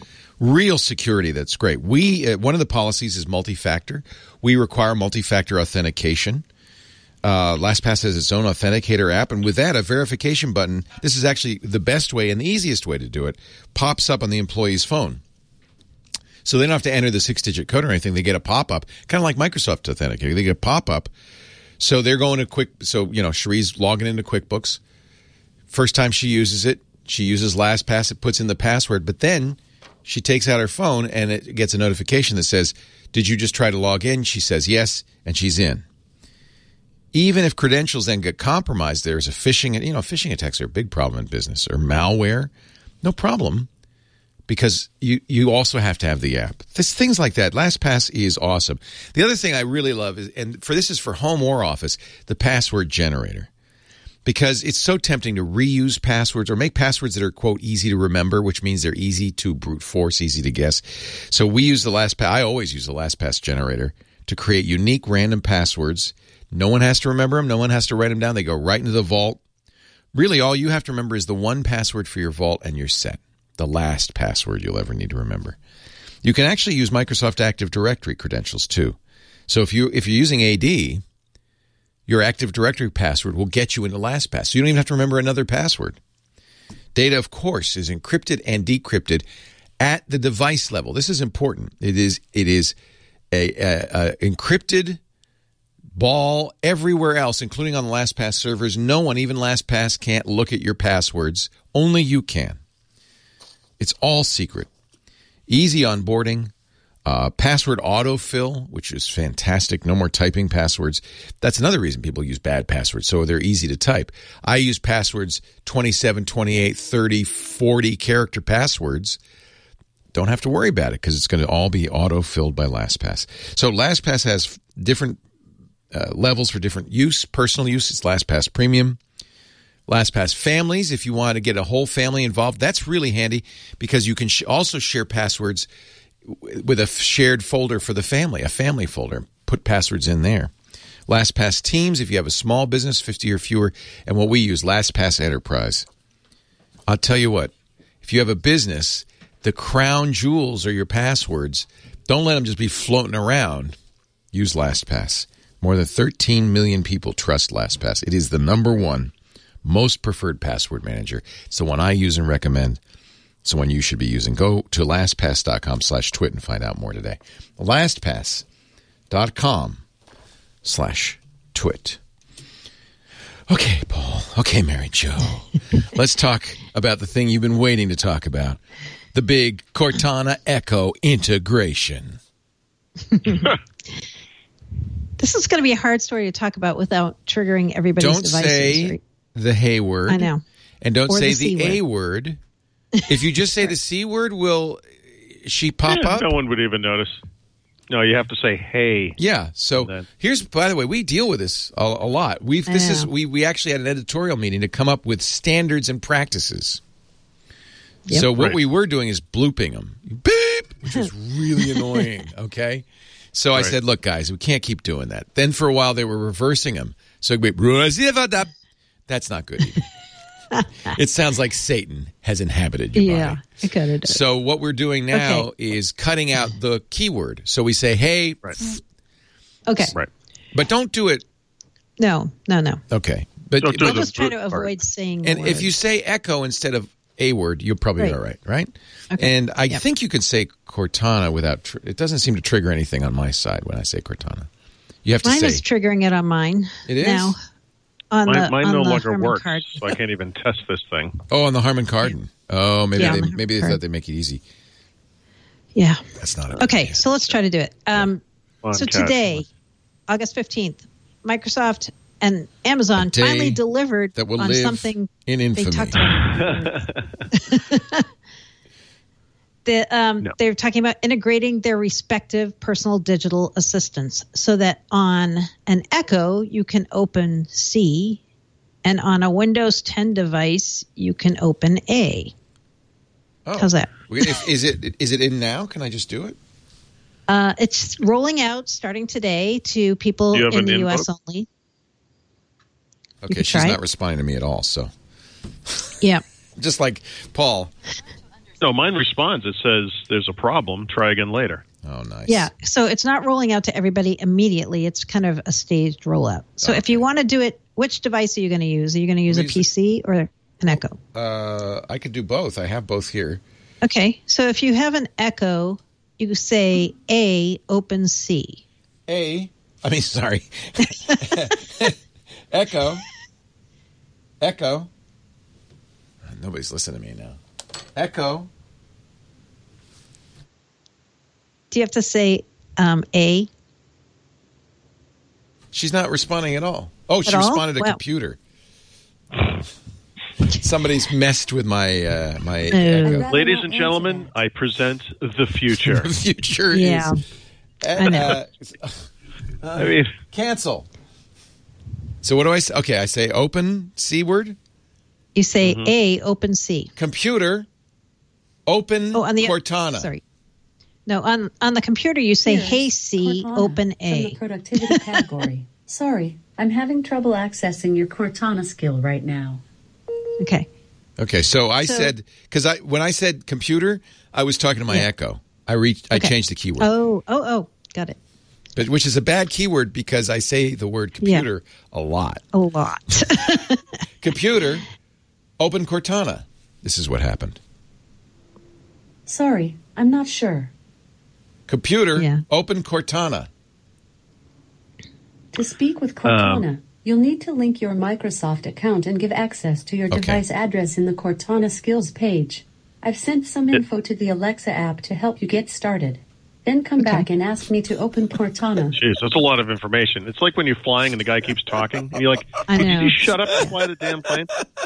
A: real security that's great. We one of the policies is multi-factor. We require multi-factor authentication. LastPass has its own authenticator app, and with that, a verification button, this is actually the best way and the easiest way to do it, pops up on the employee's phone. So they don't have to enter the 6-digit code or anything. They get a pop-up, kind of like Microsoft Authenticator. They get a pop-up. So they're going to Cherie's logging into QuickBooks. First time she uses it, she uses LastPass. It puts in the password, but then she takes out her phone and it gets a notification that says, "Did you just try to log in?" She says yes, and she's in. Even if credentials then get compromised, there's a phishing attacks are a big problem in business, or malware, no problem, because you also have to have the app. There's things like that. LastPass is awesome. The other thing I really love is, and this is for home or office, the password generator. Because it's so tempting to reuse passwords or make passwords that are, quote, easy to remember, which means they're easy to brute force, easy to guess. So we use the LastPass. I always use the LastPass generator to create unique random passwords. No one has to remember them. No one has to write them down. They go right into the vault. Really, all you have to remember is the one password for your vault, and you're set. The last password you'll ever need to remember. You can actually use Microsoft Active Directory credentials, too. So if you're using AD, your Active Directory password will get you into LastPass. So you don't even have to remember another password. Data, of course, is encrypted and decrypted at the device level. This is important. It is a encrypted ball everywhere else, including on the LastPass servers. No one, even LastPass, can't look at your passwords. Only you can. It's all secret. Easy onboarding. Password autofill, which is fantastic. No more typing passwords. That's another reason people use bad passwords, so they're easy to type. I use passwords 27, 28, 30, 40 character passwords. Don't have to worry about it because it's going to all be auto-filled by LastPass. So LastPass has different levels for different use. Personal use, it's LastPass Premium. LastPass Families, if you want to get a whole family involved, that's really handy because you can also share passwords with a shared folder for the family, a family folder. Put passwords in there. LastPass Teams, if you have a small business, 50 or fewer, and what we use, LastPass Enterprise. I'll tell you what, if you have a business, the crown jewels are your passwords. Don't let them just be floating around. Use LastPass. More than 13 million people trust LastPass. It is the number one most preferred password manager. It's the one I use and recommend. It's the one you should be using. Go to LastPass.com/twit and find out more today. LastPass.com/twit. Okay, Paul. Okay, Mary Jo. Let's talk about the thing you've been waiting to talk about. The big Cortana Echo integration.
E: This is going to be a hard story to talk about without triggering everybody's
A: devices.
E: Don't say
A: the Hey word.
E: I know.
A: And don't
E: or
A: say
E: the
A: A word. If you just say the C word, will she pop up?
D: No one would even notice. No, you have to say hey.
A: Yeah. So here's, by the way, we deal with this a lot. We actually had an editorial meeting to come up with standards and practices. Yep. So what we were doing is blooping them. Beep, which was really annoying. Okay. So I said, look, guys, we can't keep doing that. Then for a while they were reversing them. So that's not good either. It sounds like Satan has inhabited your body.
E: Yeah, it kind of does.
A: So what we're doing now is cutting out the keyword. So we say, hey.
D: Right.
E: Okay.
D: Right.
A: But don't do it.
E: No.
A: Okay. But
E: I'll just try to avoid saying
A: and
E: words.
A: if you say echo instead of a word, you'll probably be all right? Okay. And I think you could say Cortana without, it doesn't seem to trigger anything on my side when I say Cortana. You have to
E: mine
A: say.
E: Mine is triggering it on mine.
A: It is?
E: Now.
D: Mine no longer
E: Harman
D: works,
E: Kardon.
D: so I can't even test this thing.
A: Oh, on the Harman Kardon. Oh, maybe they thought they'd make it easy.
E: Yeah.
A: That's not it.
E: Okay, so let's try to do it. So today, August 15th, Microsoft and Amazon finally delivered
A: that will
E: on
A: live
E: something
A: in infamy.
E: they talked about. They're talking about integrating their respective personal digital assistants so that on an Echo, you can open C, and on a Windows 10 device, you can open A.
A: Oh.
E: How's that?
A: Is it in now? Can I just do it?
E: It's rolling out starting today to people in the U.S. only.
A: Okay, she's not responding to me at all, so.
E: Yeah.
A: Just like Paul.
D: No, mine responds. It says, there's a problem. Try again later.
A: Oh, nice.
E: Yeah. So it's not rolling out to everybody immediately. It's kind of a staged rollout. So if you want to do it, which device are you going to use? Are you going to use a PC or an Echo?
A: I could do both. I have both here.
E: Okay. So if you have an Echo, you say A, open C.
A: Sorry. Echo. Nobody's listening to me now. Echo.
E: Do you have to say A?
A: She's not responding at all. Oh, she
E: At all?
A: responded to
E: Wow.
A: computer. Somebody's messed with my Echo.
D: Ladies and gentlemen, I present the future.
A: The future
E: Yeah.
A: is...
E: I know.
D: I mean,
A: cancel. So what do I say? Okay, I say open C word.
E: You say A, open C.
A: Computer, open
E: on the
A: Cortana.
E: Sorry. No, on the computer you say,
F: Here's
E: hey C,
F: Cortana
E: open
F: from
E: A.
F: the productivity category. Sorry, I'm having trouble accessing your Cortana skill right now.
E: Okay.
A: Okay, so I said, because when I said computer, I was talking to my Echo. I changed the keyword.
E: Oh, got it.
A: But which is a bad keyword because I say the word computer a lot.
E: A lot.
A: Computer, open Cortana. This is what happened.
F: Sorry, I'm not sure.
A: Computer, open Cortana.
F: To speak with Cortana, you'll need to link your Microsoft account and give access to your device address in the Cortana skills page. I've sent some info to the Alexa app to help you get started. Then come back and ask me to open Cortana.
D: Jeez, that's a lot of information. It's like when you're flying and the guy keeps talking, and you're like,
E: I know.
D: "Did you shut up and fly the damn plane?"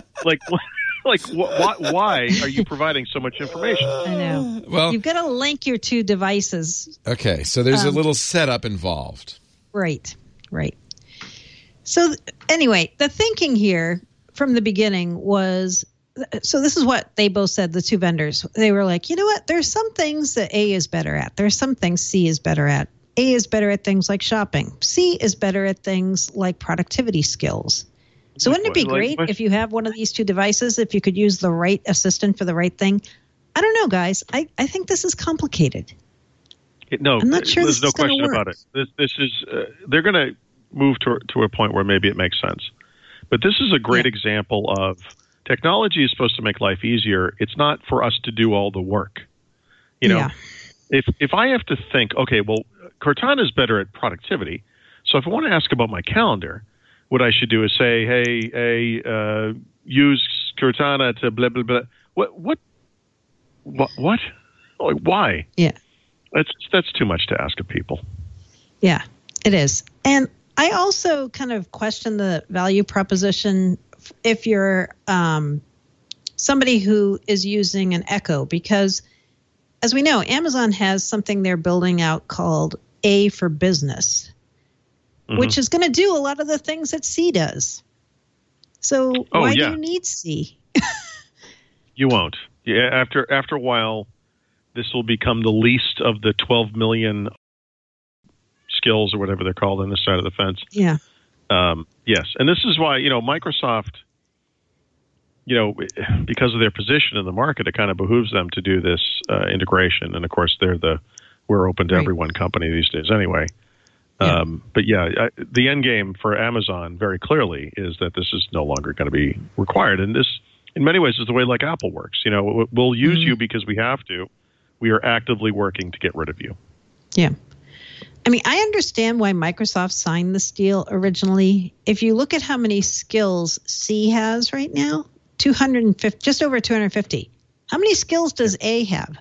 D: Why are you providing so much information?
E: I know.
A: Well,
E: you've got to link your two devices.
A: Okay, so there's a little setup involved.
E: Right. So anyway, the thinking here from the beginning was, so this is what they both said, the two vendors. They were like, you know what? There's some things that A is better at. There's some things C is better at. A is better at things like shopping. C is better at things like productivity skills. So wouldn't it be great if you have one of these two devices, if you could use the right assistant for the right thing? I don't know, guys. I think this is complicated.
D: No,
E: I'm not sure
D: there's no
E: this is gonna
D: question
E: work.
D: about it. This is they're going to move to a point where maybe it makes sense. But this is a great example of technology is supposed to make life easier. It's not for us to do all the work. You know, if I have to think, okay, well, Cortana is better at productivity. So if I want to ask about my calendar, what I should do is say, hey, use Cortana to blah, blah, blah. What? Like, why?
E: Yeah.
D: That's too much to ask of people.
E: Yeah, it is. And I also kind of question the value proposition if you're somebody who is using an Echo, because as we know, Amazon has something they're building out called A for Business, which is going to do a lot of the things that C does. So why do you need C?
D: You won't. Yeah, after a while, this will become the least of the 12 million skills or whatever they're called on this side of the fence.
E: Yeah.
D: Yes. And this is why, Microsoft, because of their position in the market, it kind of behooves them to do this integration. And of course, we're open to everyone company these days anyway.
E: Yeah.
D: But the end game for Amazon very clearly is that this is no longer going to be required. And this, in many ways, is the way like Apple works. We'll use you because we have to. We are actively working to get rid of you. Yeah.
E: I mean, I understand why Microsoft signed this deal originally. If you look at how many skills C has right now, 250, just over 250. How many skills does A have?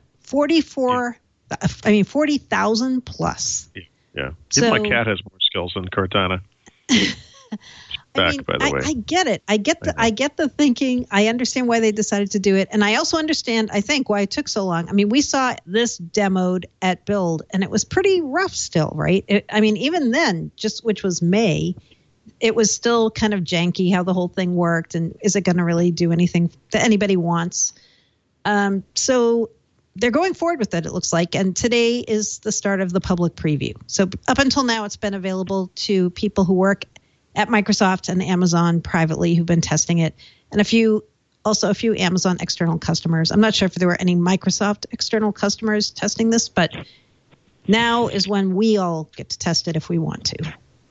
E: 40,000 plus.
D: Yeah. Even my cat has more skills than Cortana. By the way.
E: I get it. I get the thinking. I understand why they decided to do it. And I also understand, I think, why it took so long. I mean, we saw this demoed at Build, and it was pretty rough still, right? Even then, which was May, it was still kind of janky how the whole thing worked, and is it going to really do anything that anybody wants? So they're going forward with it looks like. And today is the start of the public preview. So up until now, it's been available to people who work at Microsoft and Amazon privately who've been testing it, and a few also a few Amazon external customers. I'm not sure if there were any Microsoft external customers testing this, but now is when we all get to test it if we want to.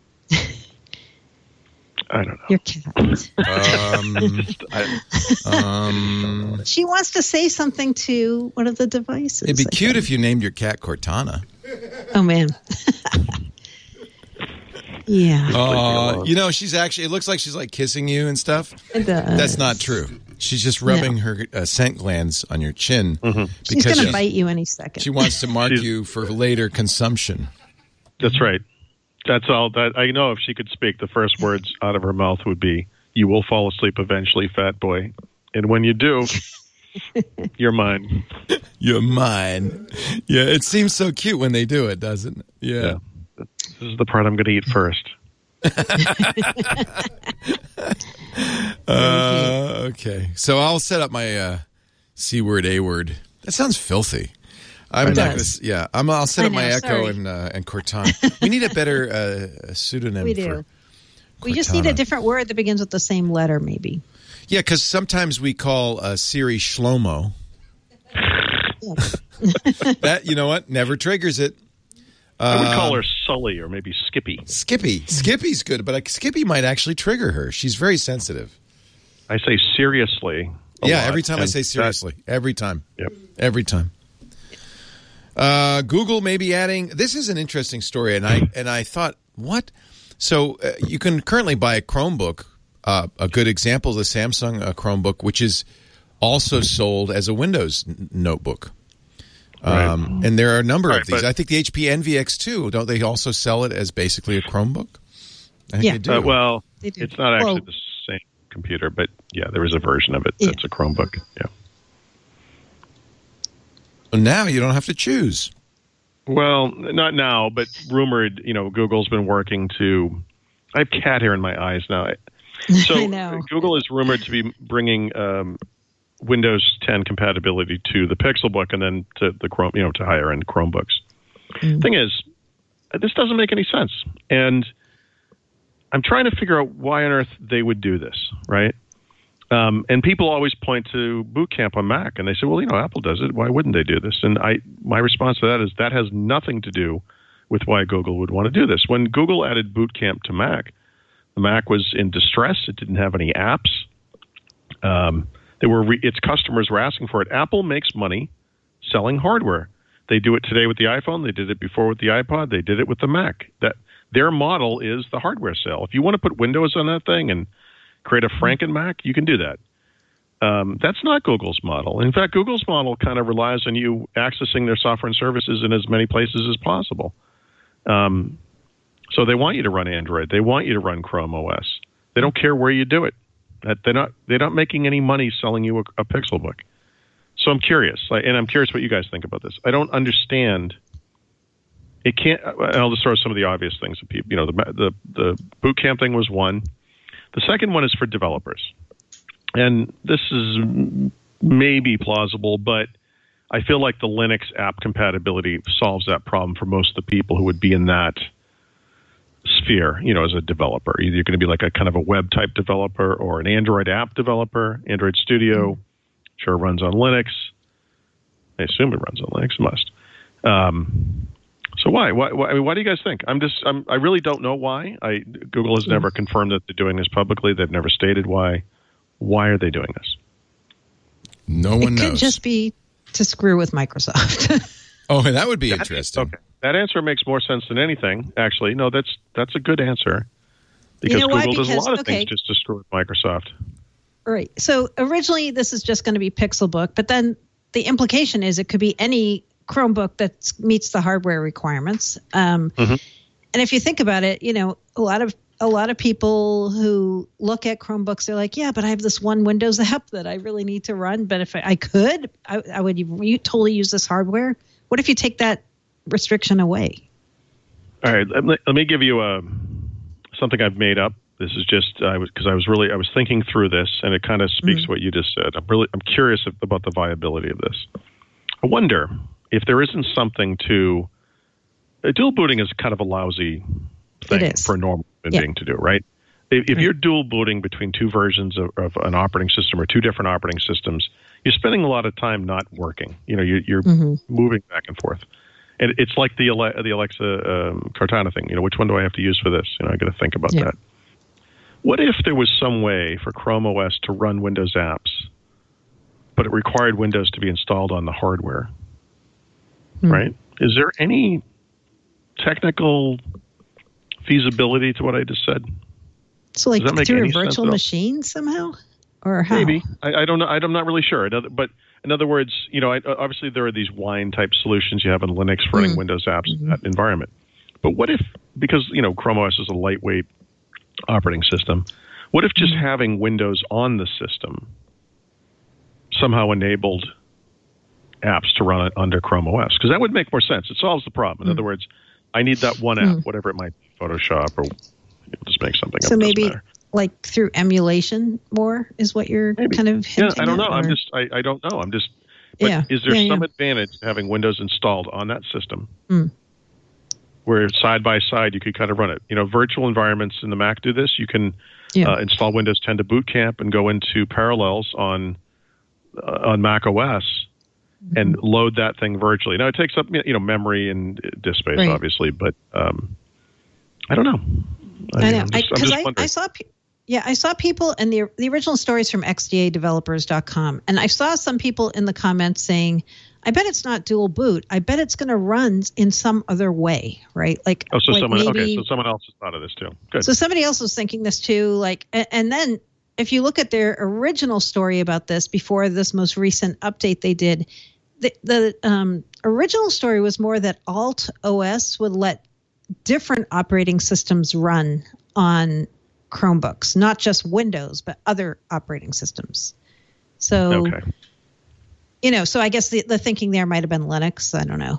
D: I don't know.
E: Your cat. She wants to say something to one of the devices.
A: It'd be cute if you named your cat Cortana.
E: Oh, man. Yeah.
A: You know, she's actually, it looks like she's like kissing you and stuff.
E: It does.
A: That's not true. She's just rubbing her scent glands on your chin.
E: She's going to bite you any second.
A: She wants to mark you for later consumption.
D: That's right. That's all that I know. If she could speak, the first words out of her mouth would be, "You will fall asleep eventually, fat boy. And when you do, you're mine."
A: You're mine. Yeah, it seems so cute when they do it, doesn't it? Yeah.
D: This is the part I'm going to eat first.
A: Okay. So I'll set up my C word, A word. That sounds filthy. I'm not going to. Yeah, I'll set up my Echo and Cortana. We need a better pseudonym.
E: We do.
A: For
E: we just need a different word that begins with the same letter, maybe.
A: Yeah, because sometimes we call Siri Shlomo. That, you know what? Never triggers it.
D: I would call her Sully or maybe Skippy.
A: Skippy's good, but Skippy might actually trigger her. She's very sensitive.
D: I say seriously.
A: Yeah, every time I say seriously. Every time.
D: Yep.
A: Every time. Google may be adding. This is an interesting story, and I thought, what? So you can currently buy a Chromebook. A good example is the Samsung Chromebook, which is also sold as a Windows notebook.
D: Right.
A: And there are a number of these. I think the HP NVX2, don't they also sell it as basically a Chromebook? I think they do.
D: Well,
E: they do.
D: It's not actually the same computer, but yeah, there is a version of it that's a Chromebook. Yeah.
A: Now you don't have to choose.
D: Well, not now, but rumored, Google's been working to... I have cat hair in my eyes now. So
E: I know.
D: Google is rumored to be bringing Windows 10 compatibility to the Pixelbook and then to the Chrome, to higher-end Chromebooks. Thing is, this doesn't make any sense. And I'm trying to figure out why on earth they would do this, right? And people always point to Boot Camp on Mac, and they say, well, Apple does it. Why wouldn't they do this? And my response to that is that has nothing to do with why Google would want to do this. When Google added Boot Camp to Mac, the Mac was in distress. It didn't have any apps. Its customers were asking for it. Apple makes money selling hardware. They do it today with the iPhone. They did it before with the iPod. They did it with the Mac. Their model is the hardware sale. If you want to put Windows on that thing and create a Franken Mac, you can do that. That's not Google's model. In fact, Google's model kind of relies on you accessing their software and services in as many places as possible. So they want you to run Android. They want you to run Chrome OS. They don't care where you do it. They're not making any money selling you a Pixelbook. So I'm curious, and I'm curious what you guys think about this. I don't understand. It can't. I'll just throw some of the obvious things at people. The Boot Camp thing was one. The second one is for developers, and this is maybe plausible, but I feel like the Linux app compatibility solves that problem for most of the people who would be in that sphere, as a developer. Either you're going to be like a kind of a web type developer or an Android app developer. Android Studio, sure runs on Linux. I assume it runs on Linux. It must. So why? Why do you guys think? I really don't know why. Google has never confirmed that they're doing this publicly. They've never stated why. Why are they doing this?
A: No one knows.
E: It could just be to screw with Microsoft.
A: Oh, that would be interesting.
D: Okay. That answer makes more sense than anything, actually. No, that's a good answer. Because Google does a lot of things just to screw with Microsoft.
E: Right. So originally this is just going to be Pixelbook, but then the implication is it could be any Chromebook that meets the hardware requirements. And if you think about it, a lot of people who look at Chromebooks, they're like, yeah, but I have this one Windows app that I really need to run. But if I could, I would totally use this hardware. What if you take that restriction away?
D: All right, let me give you something I've made up. This is just I was thinking through this, and it kind of speaks to what you just said. I'm curious about the viability of this. I wonder if there isn't something to dual booting is kind of a lousy thing for a normal human being to do, right? if you're dual booting between two versions of an operating system or two different operating systems, you're spending a lot of time not working. You're moving back and forth. And it's like the Alexa Cortana thing. Which one do I have to use for this? I got to think about that. What if there was some way for Chrome OS to run Windows apps, but it required Windows to be installed on the hardware? Right? Is there any technical feasibility to what I just said?
E: So, like through a virtual machine somehow, or how?
D: Maybe. I don't know. I'm not really sure. But in other words, obviously there are these wine type solutions you have in Linux for running Windows apps in that environment. But what if, because Chrome OS is a lightweight operating system, what if just having Windows on the system somehow enabled apps to run it under Chrome OS? Because that would make more sense. It solves the problem. In other words, I need that one app, whatever it might be, Photoshop, or just make something up.
E: So maybe like through emulation more is what you're kind of hinting
D: I don't know.
E: at,
D: I don't know. But is there some advantage to having Windows installed on that system where side by side you could kind of run it? Virtual environments in the Mac do this. You can install Windows 10 to Boot Camp and go into Parallels on Mac OS and load that thing virtually. Now it takes up memory and disk space, obviously, but I don't know.
E: I know because I saw people in the original stories from xdadevelopers.com, and I saw some people in the comments saying, "I bet it's not dual boot. I bet it's going to run in some other way, right?"
D: So someone else has thought of this too. Good.
E: So somebody else was thinking this too. And then if you look at their original story about this before this most recent update they did, the original story was more that Alt OS would let different operating systems run on Chromebooks, not just Windows, but other operating systems. So, so I guess the thinking there might have been Linux. I don't know.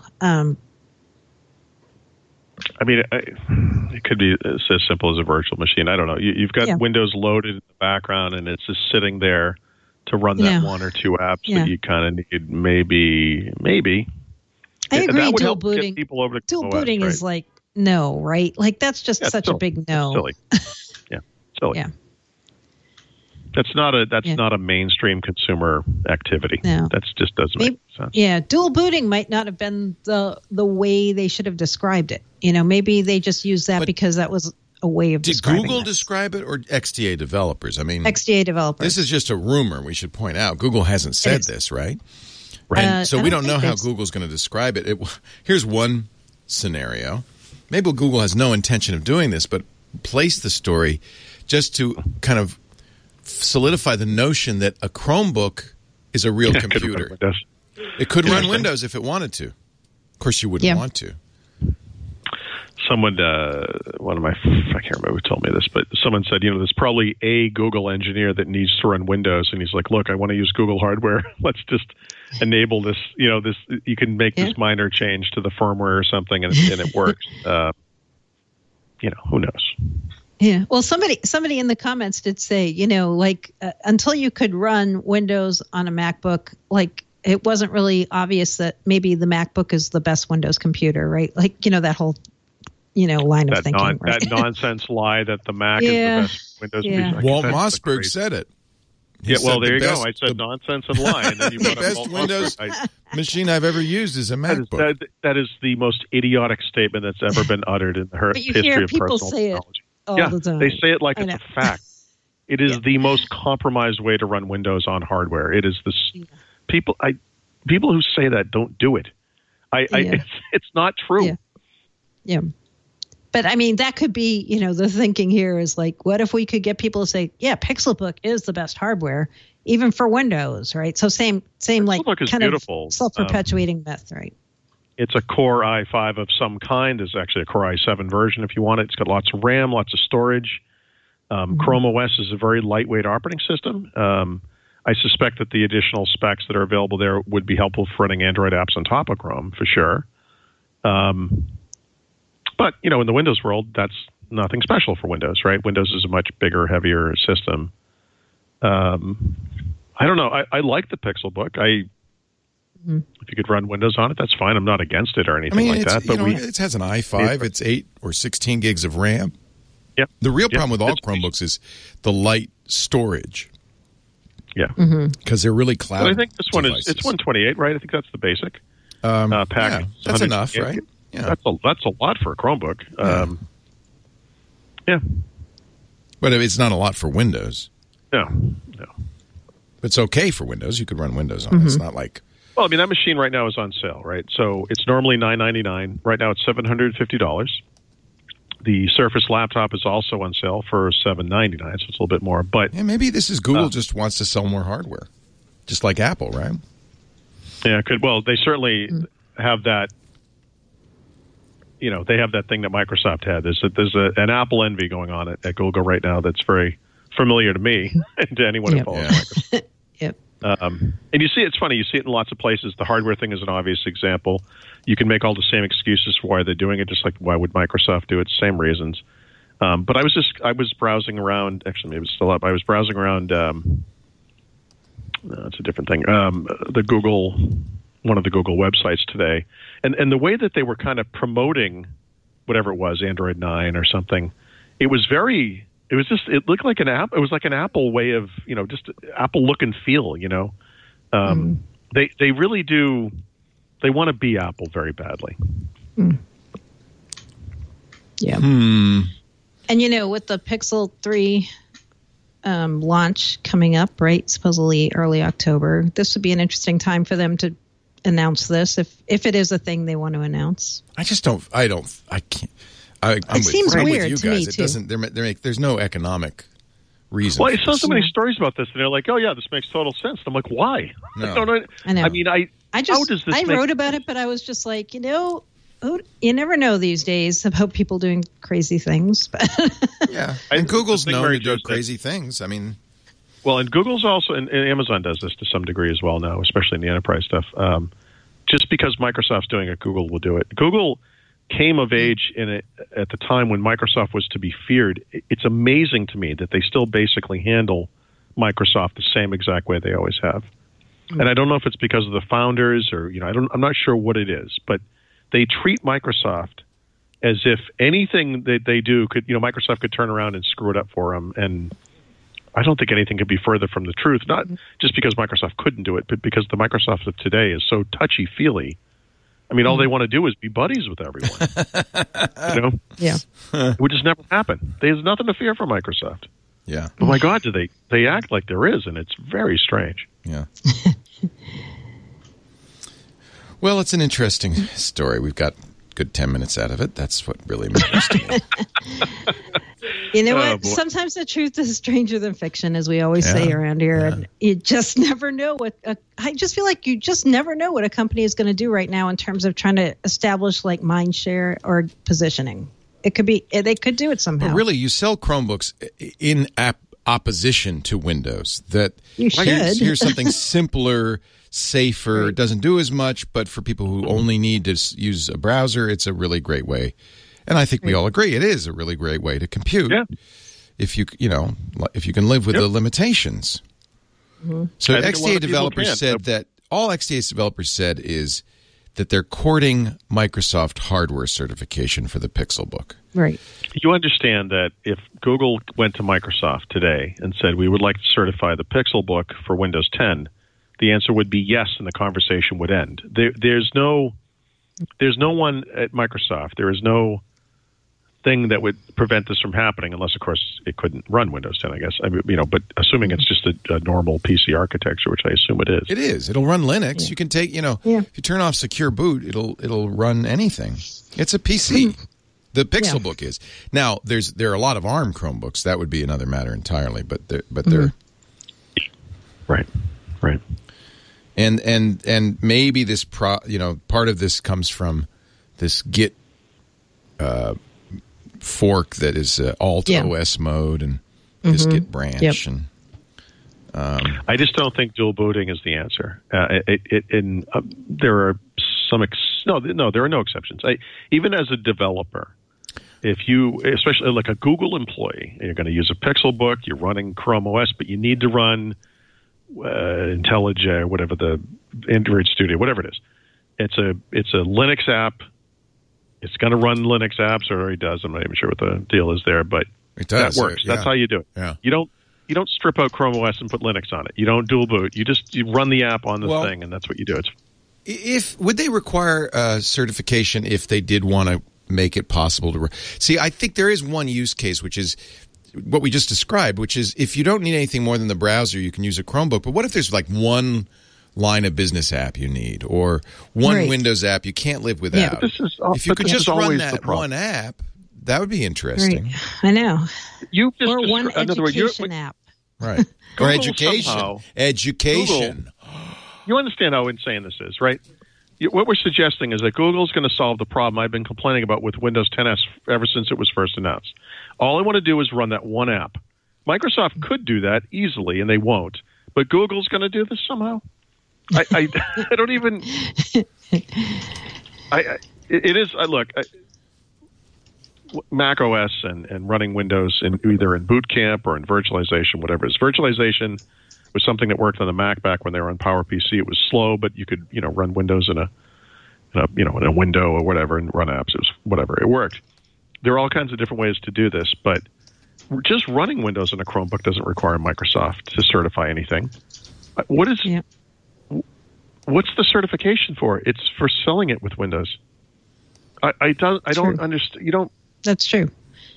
D: It could be as simple as a virtual machine. I don't know. You've got Windows loaded in the background, and it's just sitting there to run that one or two apps that you kind of need. Maybe.
E: I agree.
D: That would
E: dual
D: help
E: booting.
D: Get people over to
E: dual
D: OS,
E: booting
D: right?
E: is like no, right? Like that's just such a big no.
D: Silly. Silly.
E: Yeah.
D: That's not a mainstream consumer activity.
E: No.
D: That just doesn't make sense.
E: Yeah, dual booting might not have been the way they should have described it. Maybe they just used that because that was a way of describing it.
A: Did Google describe it or XDA developers?
E: XDA developers.
A: This is just a rumor, we should point out. Google hasn't said this, right? Right. So we don't know how Google's going to describe it. Here's one scenario. Maybe Google has no intention of doing this, but place the story just to kind of solidify the notion that a Chromebook is a real computer. It could run Windows if it wanted to. Of course, you wouldn't want to.
D: Someone, I can't remember who told me this, but someone said, there's probably a Google engineer that needs to run Windows, and he's like, look, I want to use Google hardware. Let's just enable this. This you can make this minor change to the firmware or something, and it works. Who knows?
E: Yeah. Well, somebody in the comments did say, until you could run Windows on a MacBook, it wasn't really obvious that maybe the MacBook is the best Windows computer, right? that whole, line of thinking. Right?
D: That nonsense lie that the Mac is the best Windows computer.
A: Walt Mossberg said it.
D: There you go. I said nonsense and lie. And then you
A: the best Windows machine I've ever used is a MacBook.
D: That is the most idiotic statement that's ever been uttered in the history of personal technology.
E: All the time.
D: They say it like it's a fact. It is the most compromised way to run Windows on hardware. It is this people who say that don't do it. It's not true.
E: Yeah. But that could be, the thinking here is what if we could get people to say, Pixelbook is the best hardware, even for Windows, right? So same
D: Pixelbook
E: kind
D: beautiful.
E: Of self-perpetuating myth, right?
D: It's a Core i5 of some kind. It's actually a Core i7 version if you want it. It's got lots of RAM, lots of storage. Chrome OS is a very lightweight operating system. I suspect that the additional specs that are available there would be helpful for running Android apps on top of Chrome, for sure. But, in the Windows world, that's nothing special for Windows, right? Windows is a much bigger, heavier system. I don't know. I like the Pixelbook. If you could run Windows on it, that's fine. I'm not against it or anything like that. But
A: it has an i5. It's 8 or 16 gigs of RAM.
D: Yep.
A: The real problem with all
D: It's-
A: Chromebooks is the light storage
D: Yeah.
A: because they're really cloud.
D: But I think this one
A: devices.
D: it's 128, right? I think that's the basic
A: Yeah,
D: pack.
A: that's enough, right? Yeah.
D: That's a lot for a Chromebook. Yeah.
A: But it's not a lot for Windows.
D: No.
A: It's okay for Windows. You could run Windows on it. It's not like...
D: Well, I mean, that machine right now is on sale, right? So it's normally $999. Right now it's $750. The Surface laptop is also on sale for $799, so it's a little bit more. But
A: Yeah, maybe this is Google just wants to sell more hardware. Just like Apple, right?
D: yeah, they certainly have that. You know, they have that thing that Microsoft had. There's an Apple envy going on at Google right now that's very familiar to me and to anyone who follows Microsoft.
E: Yep.
D: And you see, it's funny. You see it in lots of places. The hardware thing is an obvious example. You can make all the same excuses for why they're doing it, just like why would Microsoft do it? Same reasons. But I was browsing around. Actually, maybe it's still up. I was browsing around. It's a different thing. One of the Google websites today, and the way that they were kind of promoting whatever it was, Android 9 or something. It looked like an app. It was like an Apple way of, just Apple look and feel, They really do. They want to be Apple very badly.
E: Yeah. And, with the Pixel 3 launch coming up, right, supposedly early October, this would be an interesting time for them to announce this, if it is a thing they want to announce.
A: I can't. I'm
E: seems
A: with
E: weird
A: you
E: to me,
A: guys. It
E: too.
A: doesn't. There's no economic reason.
D: Well, I
A: for
D: saw
A: this.
D: so many stories about this, and they're like, "Oh yeah, this makes total sense." And I'm like, "Why?"
A: No.
E: I know.
D: I mean,
E: I
D: how does this make
E: wrote about it, but I was just like, you never know these days about people doing crazy things.
A: Yeah,
D: I-
A: and Google's
D: the thing
A: known
D: Mary
A: to
D: Jo
A: do
D: said-
A: crazy things. I mean,
D: Well, and Google's also, and Amazon does this to some degree as well now, especially in the enterprise stuff. Just because Microsoft's doing it, Google will do it. Google came of age in it at the time when Microsoft was to be feared. It's amazing to me that they still basically handle Microsoft the same exact way they always have. And I don't know if it's because of the founders or, I'm not sure what it is, but they treat Microsoft as if anything that they do could, Microsoft could turn around and screw it up for them. And I don't think anything could be further from the truth, not just because Microsoft couldn't do it, but because the Microsoft of today is so touchy-feely. I mean, all they want to do is be buddies with everyone.
E: Yeah.
D: It would just never happen. There's nothing to fear from Microsoft.
A: yeah,
D: But my God, do they act like there is, and it's very strange.
A: yeah. Well, it's an interesting story. We've got good 10 minutes out of it. That's what really matters to me.
E: You know what?
D: boy.
E: Sometimes the truth is stranger than fiction, as we always say
A: Yeah.
E: around here. And you just never know I just feel like you just never know what a company is going to do right now in terms of trying to establish like mind share or positioning. They could do it somehow.
A: But really, you sell Chromebooks in opposition to Windows. That
E: You should.
A: Here's something simpler, safer, doesn't do as much, but for people who only need to use a browser, it's a really great way. And I think we all agree it is a really great way to compute.
D: Yeah.
A: If you can live with the limitations. So
D: I think a lot
A: XDA
D: of people
A: developers
D: can.
A: said that all XDA developers said is that they're courting Microsoft hardware certification for the Pixelbook.
E: Right.
D: You understand that if Google went to Microsoft today and said, we would like to certify the Pixelbook for Windows 10, the answer would be yes, and the conversation would end. There's no one at Microsoft. There is no thing that would prevent this from happening, unless, of course, it couldn't run Windows 10, I guess. But assuming it's just a normal PC architecture, which I assume it is.
A: It is. It'll run Linux. Yeah. You can take, if you turn off Secure Boot, it'll run anything. It's a PC. The Pixelbook is. Now, there are a lot of ARM Chromebooks. That would be another matter entirely. But they're
D: right.
A: And maybe this part of this comes from this Git fork that is Alt OS mode and this Git branch.
E: Yep.
A: And
D: I just don't think dual booting is the answer. There are some there are no exceptions. Even as a developer, if you, especially like a Google employee, and you're going to use a Pixelbook, you're running Chrome OS, but you need to run IntelliJ, whatever the Android Studio, whatever it is. It's a Linux app. It's going to run Linux apps, or it already does. I'm not even sure what the deal is there, but
A: It does.
D: That works. That's how you do it.
A: Yeah.
D: You don't strip out Chrome OS and put Linux on it. You don't dual boot. You run the app on the thing, and that's what you do.
A: Would they require certification if they did want to make it possible to see? I think there is one use case, which is what we just described, which is if you don't need anything more than the browser, you can use a Chromebook. But what if there's like one line of business app you need, or one Windows app you can't live without?
D: Yeah,
A: if you could just run that one app, that would be interesting.
E: Right. I know.
D: Or
E: one education app.
A: Right. Or education. Education.
D: You understand how insane this is, right? What we're suggesting is that Google's going to solve the problem I've been complaining about with Windows 10s ever since it was first announced. All I want to do is run that one app. Microsoft could do that easily, and they won't. But Google's going to do this somehow. I don't even. Look. Mac OS and running Windows either in Boot Camp or in virtualization, whatever it is. Virtualization was something that worked on the Mac back when they were on PowerPC. It was slow, but you could run Windows in a window or whatever and run apps. It was whatever. It worked. There are all kinds of different ways to do this, but just running Windows in a Chromebook doesn't require Microsoft to certify anything. What's the certification for? It's for selling it with Windows. I don't understand. You don't.
E: That's true.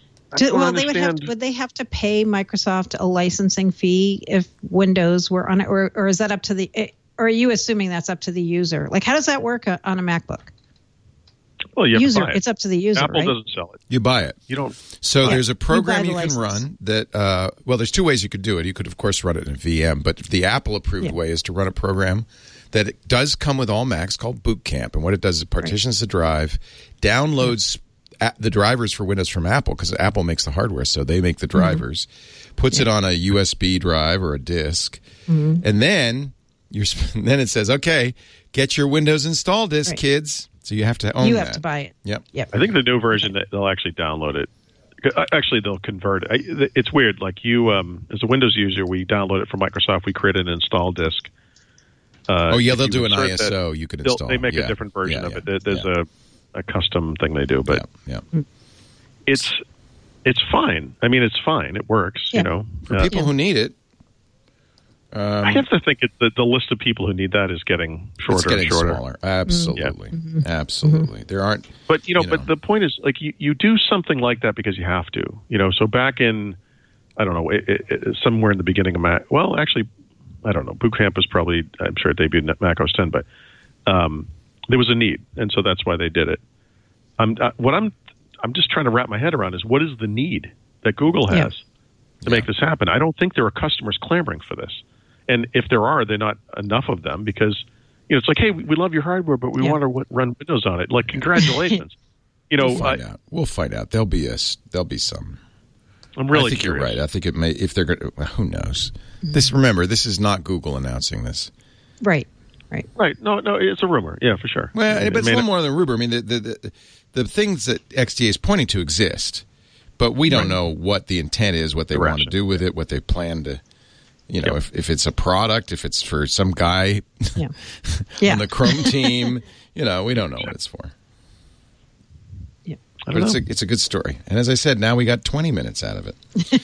E: Would they have to pay Microsoft a licensing fee if Windows were on it, or is that up to the? Or are you assuming that's up to the user? Like, how does that work on a MacBook?
D: Well, you have to buy it.
E: It's up to the user.
D: Apple
E: right?
D: doesn't sell it.
A: You buy it.
D: You don't.
A: So there's a program you can run that. There's two ways you could do it. You could, of course, run it in VM, but the Apple-approved way is to run a program that it does come with all Macs called Boot Camp, and what it does is it partitions the drive, downloads the drivers for Windows from Apple, because Apple makes the hardware, so they make the drivers, puts it on a USB drive or a disk, and then then it says, okay, get your Windows install disk, kids. So you have to own that.
E: You have to buy it.
A: Yep.
D: I think the new version, they'll actually download it. Actually, they'll convert it. It's weird. Like you, as a Windows user, we download it from Microsoft. We create an install disk.
A: They'll do an ISO. You can install.
D: They make a different version of it. There's a custom thing they do, but it's fine. I mean, it's fine. It works.
A: For people who need it.
D: I have to think the list of people who need that is getting shorter and shorter.
A: Smaller. Absolutely, absolutely. There aren't.
D: But but the point is, like, you do something like that because you have to. So back in, I don't know, somewhere in the beginning of Mac. Well, actually, I don't know. Boot Camp was probably, I'm sure it debuted in Mac OS 10, but there was a need, and so that's why they did it. I'm just trying to wrap my head around is what is the need that Google has to make this happen? I don't think there are customers clamoring for this. And if there are, they're not enough of them because, it's like, hey, we love your hardware, but we want to run Windows on it. Like, congratulations.
A: We'll find out. There'll be some.
D: I'm really
A: I think
D: curious.
A: You're right. I think it may, if they're going to, who knows? Remember, this is not Google announcing this.
E: Right.
D: No, it's a rumor. Yeah, for sure.
A: Well, but it's a little more than a rumor. I mean, the things that XDA is pointing to exist, but we don't know what the intent is, what they want to do with it, what they plan to. If it's a product, if it's for some guy on the Chrome team, we don't know what it's for.
E: Yeah,
A: but it's a good story. And as I said, now we got 20 minutes out of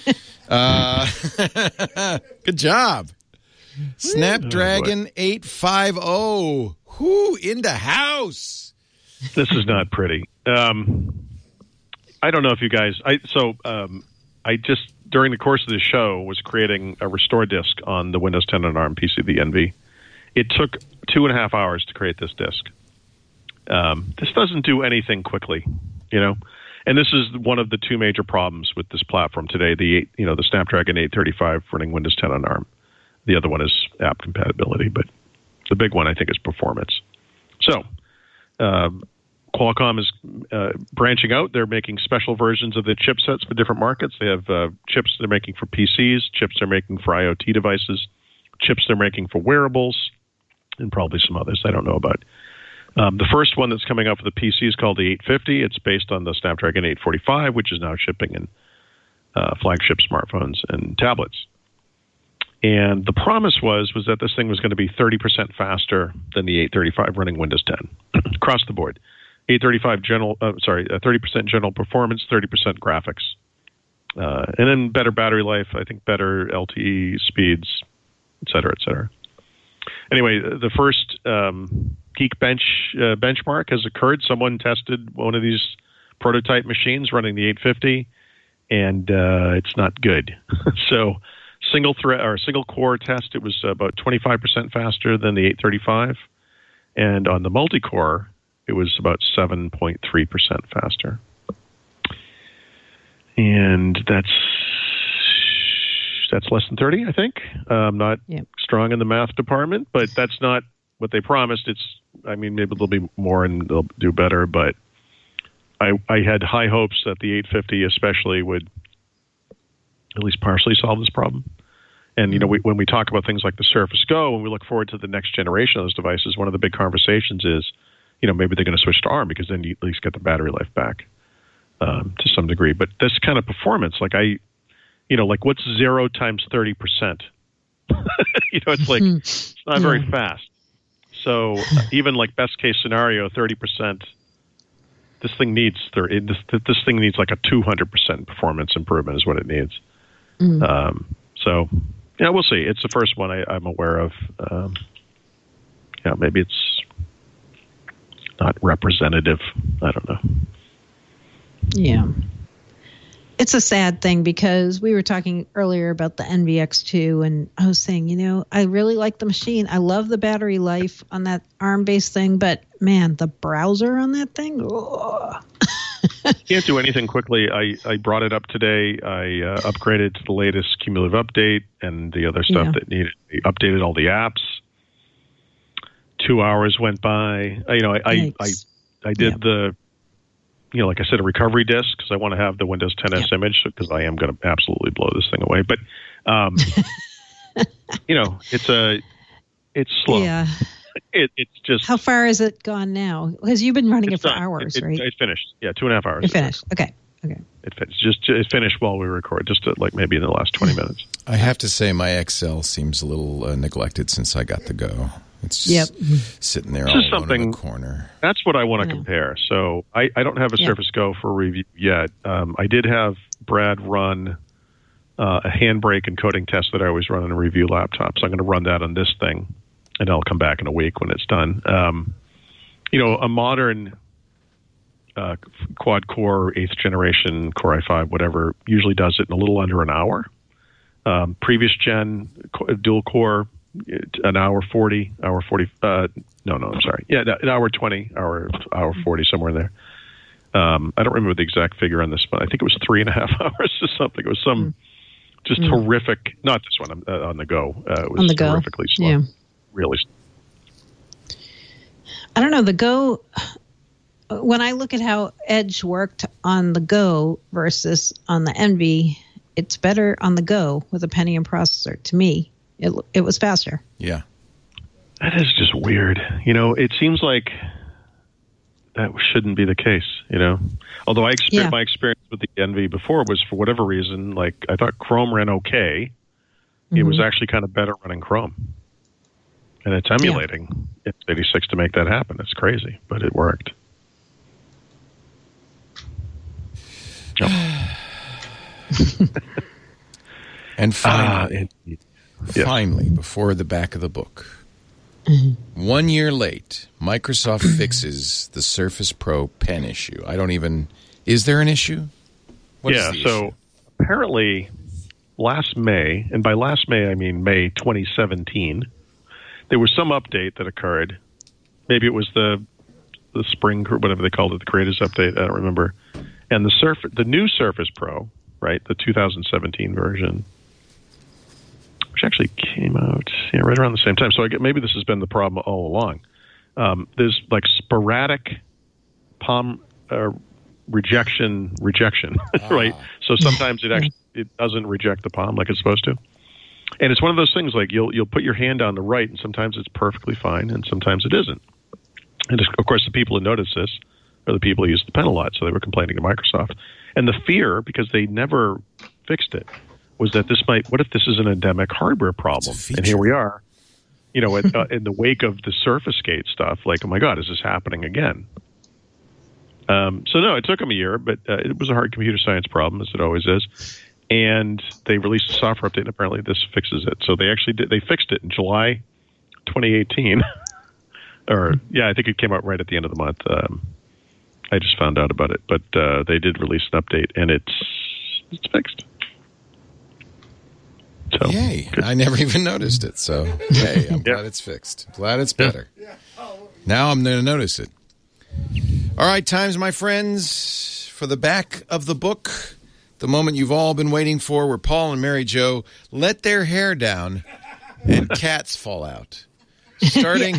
A: it. Good job. Snapdragon 850. Who in the house?
D: This is not pretty. I don't know if you guys. I just during the course of the show was creating a restore disk on the Windows 10 on ARM PC, the NV. It took 2.5 hours to create this disk. This doesn't do anything quickly, And this is one of the two major problems with this platform today. The Snapdragon 835 running Windows 10 on ARM. The other one is app compatibility, but the big one I think is performance. So. Qualcomm is branching out. They're making special versions of the chipsets for different markets. They have chips they're making for PCs, chips they're making for IoT devices, chips they're making for wearables, and probably some others I don't know about. The first one that's coming out for the PC is called the 850. It's based on the Snapdragon 845, which is now shipping in flagship smartphones and tablets. And the promise was that this thing was going to be 30% faster than the 835 running Windows 10 across the board. 835 30% general performance, 30% graphics. And then better battery life, I think better LTE speeds, et cetera, et cetera. Anyway, the first Geekbench benchmark has occurred. Someone tested one of these prototype machines running the 850, and it's not good. So single core test, it was about 25% faster than the 835. And on the multi-core, it was about 7.3% faster. And that's less than 30, I think. I'm not strong in the math department, but that's not what they promised. Maybe there'll be more and they'll do better, but I had high hopes that the 850 especially would at least partially solve this problem. And, when we talk about things like the Surface Go, and we look forward to the next generation of those devices, one of the big conversations is, maybe they're going to switch to ARM because then you at least get the battery life back to some degree. But this kind of performance, what's 0 times 30%? It's like, it's not very fast. So even like best case scenario, 30%, this thing needs this thing needs like a 200% performance improvement is what it needs. So we'll see. It's the first one I'm aware of. Maybe it's not representative. I don't know.
E: Yeah. It's a sad thing because we were talking earlier about the NVX2, and I was saying, I really like the machine. I love the battery life on that ARM-based thing, but man, the browser on that thing,
D: Can't do anything quickly. I brought it up today. I upgraded to the latest cumulative update and the other stuff that needed. I updated all the apps. 2 hours went by. I did the, like I said, a recovery disk because I want to have the Windows 10s image because I am going to absolutely blow this thing away. But, it's slow. Yeah. It's just.
E: How far has it gone now? Because you've been running it for hours, right?
D: It finished. Yeah, 2.5 hours.
E: It finished. Okay.
D: It finished. It finished while we record, just maybe in the last 20 minutes.
A: I have to say my Excel seems a little neglected since I got the Go. It's just sitting there all alone in the corner.
D: That's what I want to compare. So I don't have a Surface Go for review yet. I did have Brad run a handbrake and coding test that I always run on a review laptop. So I'm going to run that on this thing, and I'll come back in a week when it's done. A modern quad-core, 8th generation, Core i5, whatever, usually does it in a little under an hour. Previous gen dual-core, an hour 40, hour 40. I'm sorry. Yeah, an hour 20, hour 40, somewhere in there. I don't remember the exact figure on this, but I think it was 3.5 hours or something. It was some just horrific. Not this one on the Go. It was horrifically slow. Yeah. Really slow.
E: I don't know. The Go. When I look at how Edge worked on the Go versus on the Envy, it's better on the Go with a Pentium processor. To me, it was faster.
A: Yeah.
D: That is just weird. It seems like that shouldn't be the case, Although my experience with the Envy before was, for whatever reason, like I thought Chrome ran okay. It was actually kind of better running Chrome. And it's emulating x86 to make that happen. It's crazy, but it worked.
A: And finally, before the back of the book, 1 year late, Microsoft fixes the Surface Pro pen issue. Is there an issue?
D: So apparently last May, and by last May I mean May 2017, there was some update that occurred. Maybe it was the spring, whatever they called it, the creators update, I don't remember. And the new Surface Pro, right, the 2017 version, which actually came out right around the same time. So maybe this has been the problem all along. There's like sporadic palm rejection, right? So sometimes it doesn't reject the palm like it's supposed to. And it's one of those things like you'll put your hand on the right, and sometimes it's perfectly fine, and sometimes it isn't. And of course, the people who noticed this are the people who use the pen a lot, so they were complaining to Microsoft. And the fear, because they never fixed it, was that what if this is an endemic hardware problem? And here we are, in the wake of the Surface Gate stuff, like, oh my God, is this happening again? So no, it took them a year, but it was a hard computer science problem, as it always is. and they released a software update, and apparently this fixes it. So they actually they fixed it in July 2018. I think it came out right at the end of the month. I just found out about it, but they did release an update, and it's fixed. So,
A: yay!
D: good.
A: I never even noticed it. So, yay! I'm glad it's fixed. Glad it's better. Now I'm going to notice it. All right, times, my friends, for the back of the book, the moment you've all been waiting for, where Paul and Mary Jo let their hair down and cats fall out. Starting.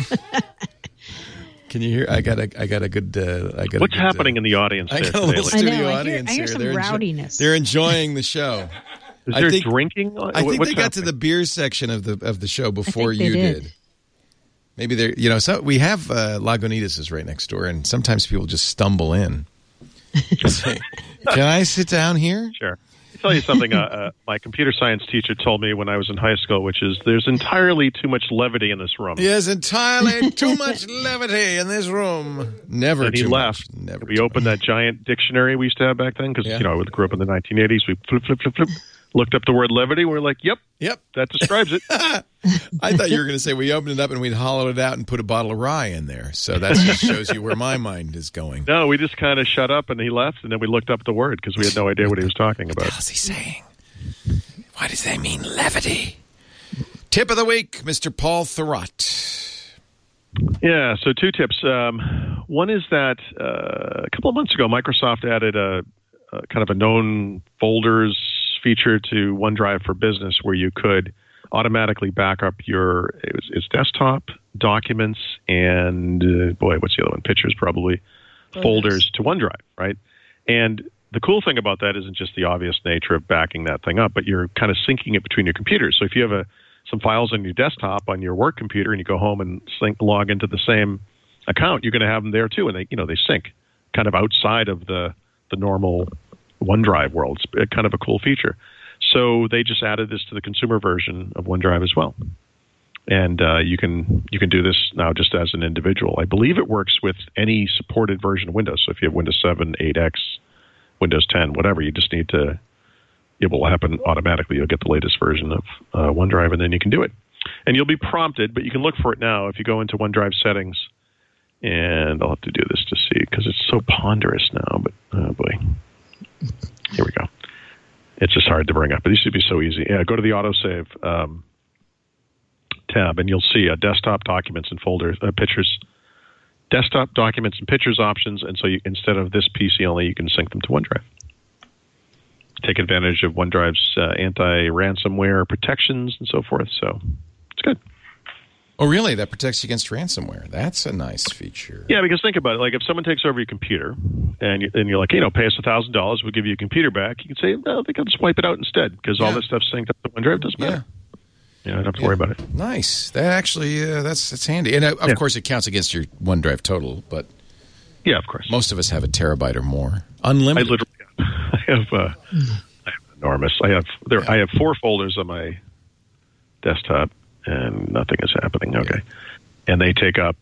A: Can you hear? I got a good.
D: What's happening in the audience?
A: I
D: there
A: got a little
D: today,
A: studio audience
E: I hear
A: here.
E: some rowdiness.
A: They're enjoying the show.
D: Is there drinking?
A: I think
D: What's
A: they got to the beer section of the show before you did. Maybe they're, so we have Lagunitas is right next door, and sometimes people just stumble in. Say, can I sit down here?
D: Sure. I'll tell you something. My computer science teacher told me when I was in high school, which is there's entirely too much levity in this room.
A: Yes, entirely too much levity in this room. Never.
D: And he left.
A: Never.
D: We opened that giant dictionary we used to have back then because I grew up in the 1980s. We flip. Looked up the word levity. We're like, yep, that describes it.
A: I thought you were going to say we opened it up and we'd hollowed it out and put a bottle of rye in there. So that just shows you where my mind is going.
D: No, we just kind of shut up and he left, and then we looked up the word because we had no idea what he was talking about.
A: What else is he saying? Why does that mean levity? Tip of the week, Mr. Paul Thurrott.
D: Yeah, so 2 tips. One is that a couple of months ago, Microsoft added a kind of a known folders feature to OneDrive for Business where you could automatically back up it's desktop, documents, and what's the other one? Pictures, probably. Folders to OneDrive, right? And the cool thing about that isn't just the obvious nature of backing that thing up, but you're kind of syncing it between your computers. So if you have some files on your desktop on your work computer and you go home and log into the same account, you're going to have them there too, and they sync kind of outside of the normal OneDrive world. It's kind of a cool feature. So they just added this to the consumer version of OneDrive as well. And you can do this now just as an individual. I believe it works with any supported version of Windows. So if you have Windows 7, 8X, Windows 10, whatever, you just need to, it will happen automatically. You'll get the latest version of OneDrive, and then you can do it. And you'll be prompted, but you can look for it now if you go into OneDrive settings. And I'll have to do this to see because it's so ponderous now, but oh boy. Here we go. It's just hard to bring up. It used to be so easy. Yeah, go to the autosave tab, and you'll see desktop documents and folders, pictures, desktop documents and pictures options. And so instead of this PC only, you can sync them to OneDrive. Take advantage of OneDrive's anti-ransomware protections and so forth. So it's good.
A: Oh, really? That protects you against ransomware. That's a nice feature.
D: Yeah, because think about it. Like if someone takes over your computer and you're like, pay us $1,000, we'll give you a computer back. You can say, no, they can just wipe it out instead because all this stuff's synced up to OneDrive. Doesn't matter. You don't have to worry about it. Nice.
A: That actually, that's handy. And of course, it counts against your OneDrive total. But
D: yeah, of course.
A: Most of us have a terabyte or more. Unlimited.
D: I have enormous. I have 4 folders on my desktop. And nothing is happening. Okay. And they take up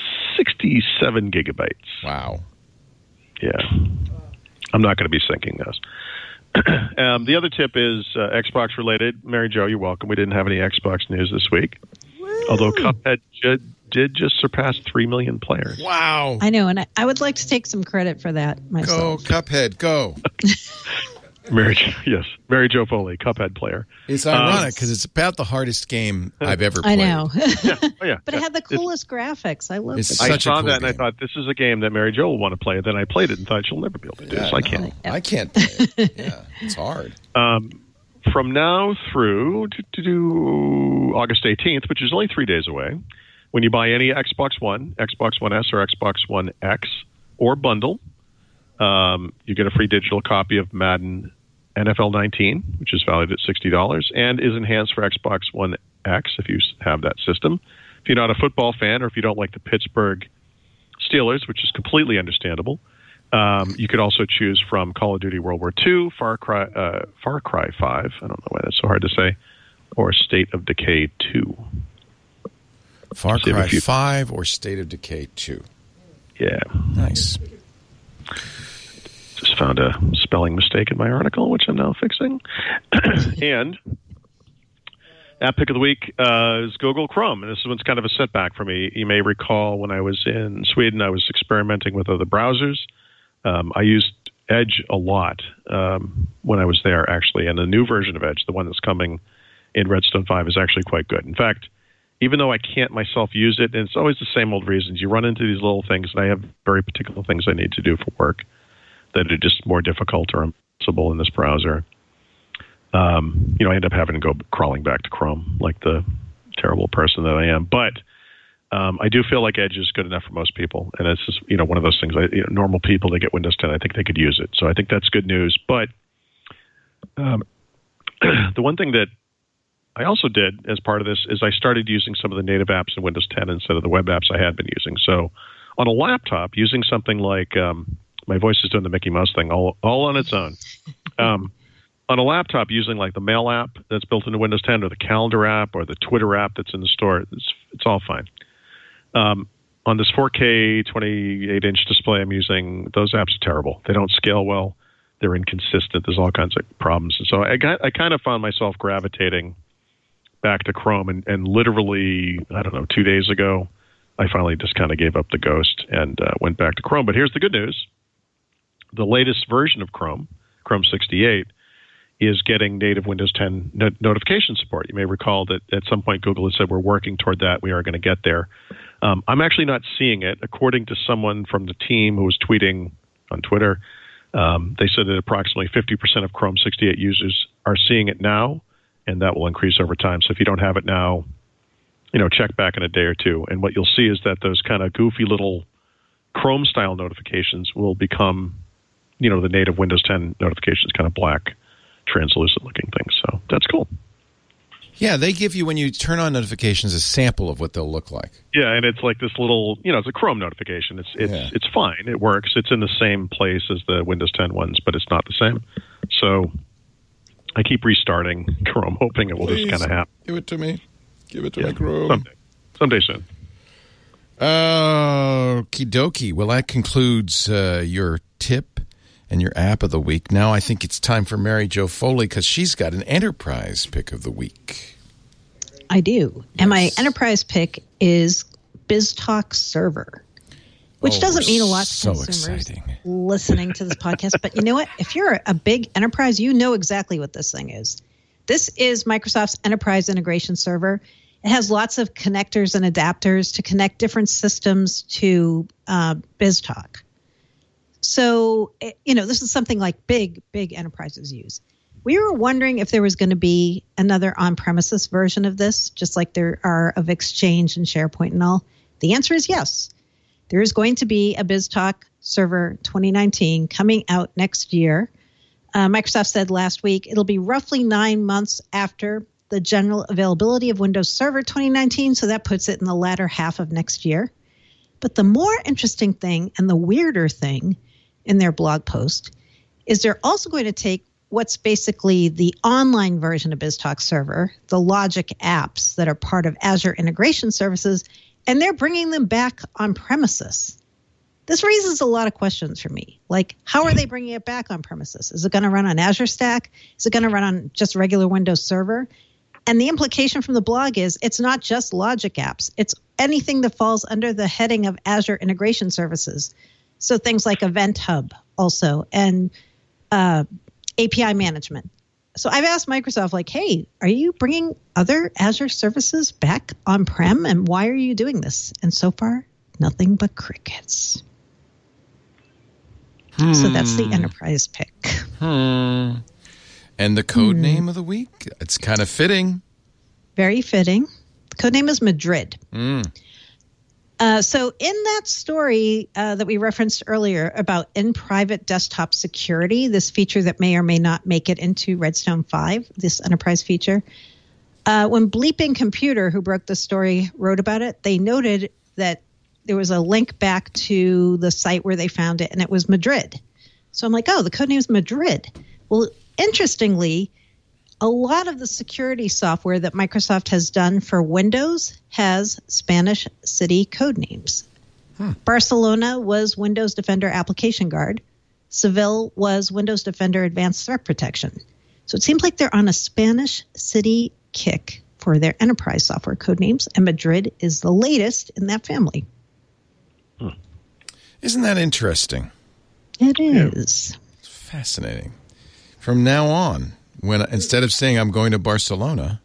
D: 67 gigabytes.
A: Wow.
D: Yeah. I'm not going to be syncing those. The other tip is Xbox related. Mary Jo, you're welcome. We didn't have any Xbox news this week. Woo! Although Cuphead did just surpass 3 million players.
A: Wow.
E: I know. And I would like to take some credit for that myself.
A: Go, Cuphead, go.
D: Mary Jo Foley, Cuphead player.
A: It's ironic because it's about the hardest game I've ever played.
E: I know.
D: But
E: it had the coolest graffics. I love it.
D: I saw that and I thought, this is a game that Mary Jo will want to play. Then I played it and thought, she'll never be able to do this. I can't.
A: I can't play it. Yeah, it's hard.
D: From now through to August 18th, which is only 3 days away, when you buy any Xbox One, Xbox One S, or Xbox One X, or bundle, you get a free digital copy of Madden NFL 19, which is valued at $60 and is enhanced for Xbox One X if you have that system. If you're not a football fan or if you don't like the Pittsburgh Steelers, which is completely understandable, you could also choose from Call of Duty World War II, Far Cry 5, I don't know why that's so hard to say, or State of Decay 2.
A: Far Cry 5 or State of Decay 2.
D: Yeah.
A: Nice.
D: Just found a spelling mistake in my article, which I'm now fixing. And app pick of the week is Google Chrome. And this one's kind of a setback for me. You may recall when I was in Sweden, I was experimenting with other browsers. I used Edge a lot when I was there, actually. And the new version of Edge, the one that's coming in Redstone 5, is actually quite good. In fact, even though I can't myself use it, and it's always the same old reasons. You run into these little things, and I have very particular things I need to do for work that are just more difficult or impossible in this browser. I end up having to go crawling back to Chrome like the terrible person that I am. But I do feel like Edge is good enough for most people, and it's just one of those things. Normal people that get Windows 10, I think they could use it. So I think that's good news. But the one thing that I also did as part of this is I started using some of the native apps in Windows 10 instead of the web apps I had been using. So on a laptop, using something like my voice is doing the Mickey Mouse thing all on its own. On a laptop, using like the Mail app that's built into Windows 10 or the Calendar app or the Twitter app that's in the store, it's all fine. On this 4K 28-inch display I'm using, those apps are terrible. They don't scale well. They're inconsistent. There's all kinds of problems. And so I kind of found myself gravitating back to Chrome, and literally, 2 days ago, I finally just kind of gave up the ghost and went back to Chrome. But here's the good news. The latest version of Chrome 68, is getting native Windows 10 notification support. You may recall that at some point Google had said we're working toward that. We are going to get there. I'm actually not seeing it. According to someone from the team who was tweeting on Twitter, they said that approximately 50% of Chrome 68 users are seeing it now, and that will increase over time. So if you don't have it now, check back in a day or two. And what you'll see is that those kind of goofy little Chrome-style notifications will become, the native Windows 10 notifications, kind of black, translucent-looking things. So that's cool.
A: Yeah, they give you, when you turn on notifications, a sample of what they'll look like.
D: Yeah, and it's like this little, it's a Chrome notification. It's fine. It works. It's in the same place as the Windows 10 ones, but it's not the same. So I keep restarting Chrome, hoping it will just kind of happen.
A: Give it to me. Give it to me, Chrome.
D: Someday soon.
A: Okie dokie. Well, that concludes your tip and your app of the week. Now I think it's time for Mary Jo Foley, because she's got an enterprise pick of the week.
E: I do. Yes. And my enterprise pick is BizTalk Server, which doesn't mean a lot to consumers listening to this podcast. But you know what? If you're a big enterprise, you know exactly what this thing is. This is Microsoft's Enterprise Integration Server. It has lots of connectors and adapters to connect different systems to BizTalk. So, this is something like big enterprises use. We were wondering if there was going to be another on-premises version of this, just like there are of Exchange and SharePoint and all. The answer is yes. There is going to be a BizTalk Server 2019 coming out next year. Microsoft said last week it'll be roughly 9 months after the general availability of Windows Server 2019, so that puts it in the latter half of next year. But the more interesting thing and the weirder thing in their blog post is they're also going to take what's basically the online version of BizTalk Server, the Logic apps that are part of Azure Integration Services, and they're bringing them back on premises. This raises a lot of questions for me. Like, how are they bringing it back on premises? Is it going to run on Azure Stack? Is it going to run on just regular Windows Server? And the implication from the blog is it's not just Logic apps. It's anything that falls under the heading of Azure Integration Services. So things like Event Hub also, and API management. So I've asked Microsoft, like, hey, are you bringing other Azure services back on-prem? And why are you doing this? And so far, nothing but crickets. So that's the enterprise pick.
A: And the code name of the week? It's kind of fitting.
E: Very fitting. The code name is Madrid. So in that story that we referenced earlier about in-private desktop security, this feature that may or may not make it into Redstone 5, this enterprise feature, when Bleeping Computer, who broke the story, wrote about it, they noted that there was a link back to the site where they found it, and it was Madrid. So I'm like, oh, the code name is Madrid. Well, interestingly, a lot of the security software that Microsoft has done for Windows has Spanish city code names. Barcelona was Windows Defender Application Guard. Seville was Windows Defender Advanced Threat Protection. So it seems like they're on a Spanish city kick for their enterprise software code names, and Madrid is the latest in that family.
A: Isn't that interesting?
E: It is.
A: It's fascinating. From now on, when instead of saying I'm going to Barcelona,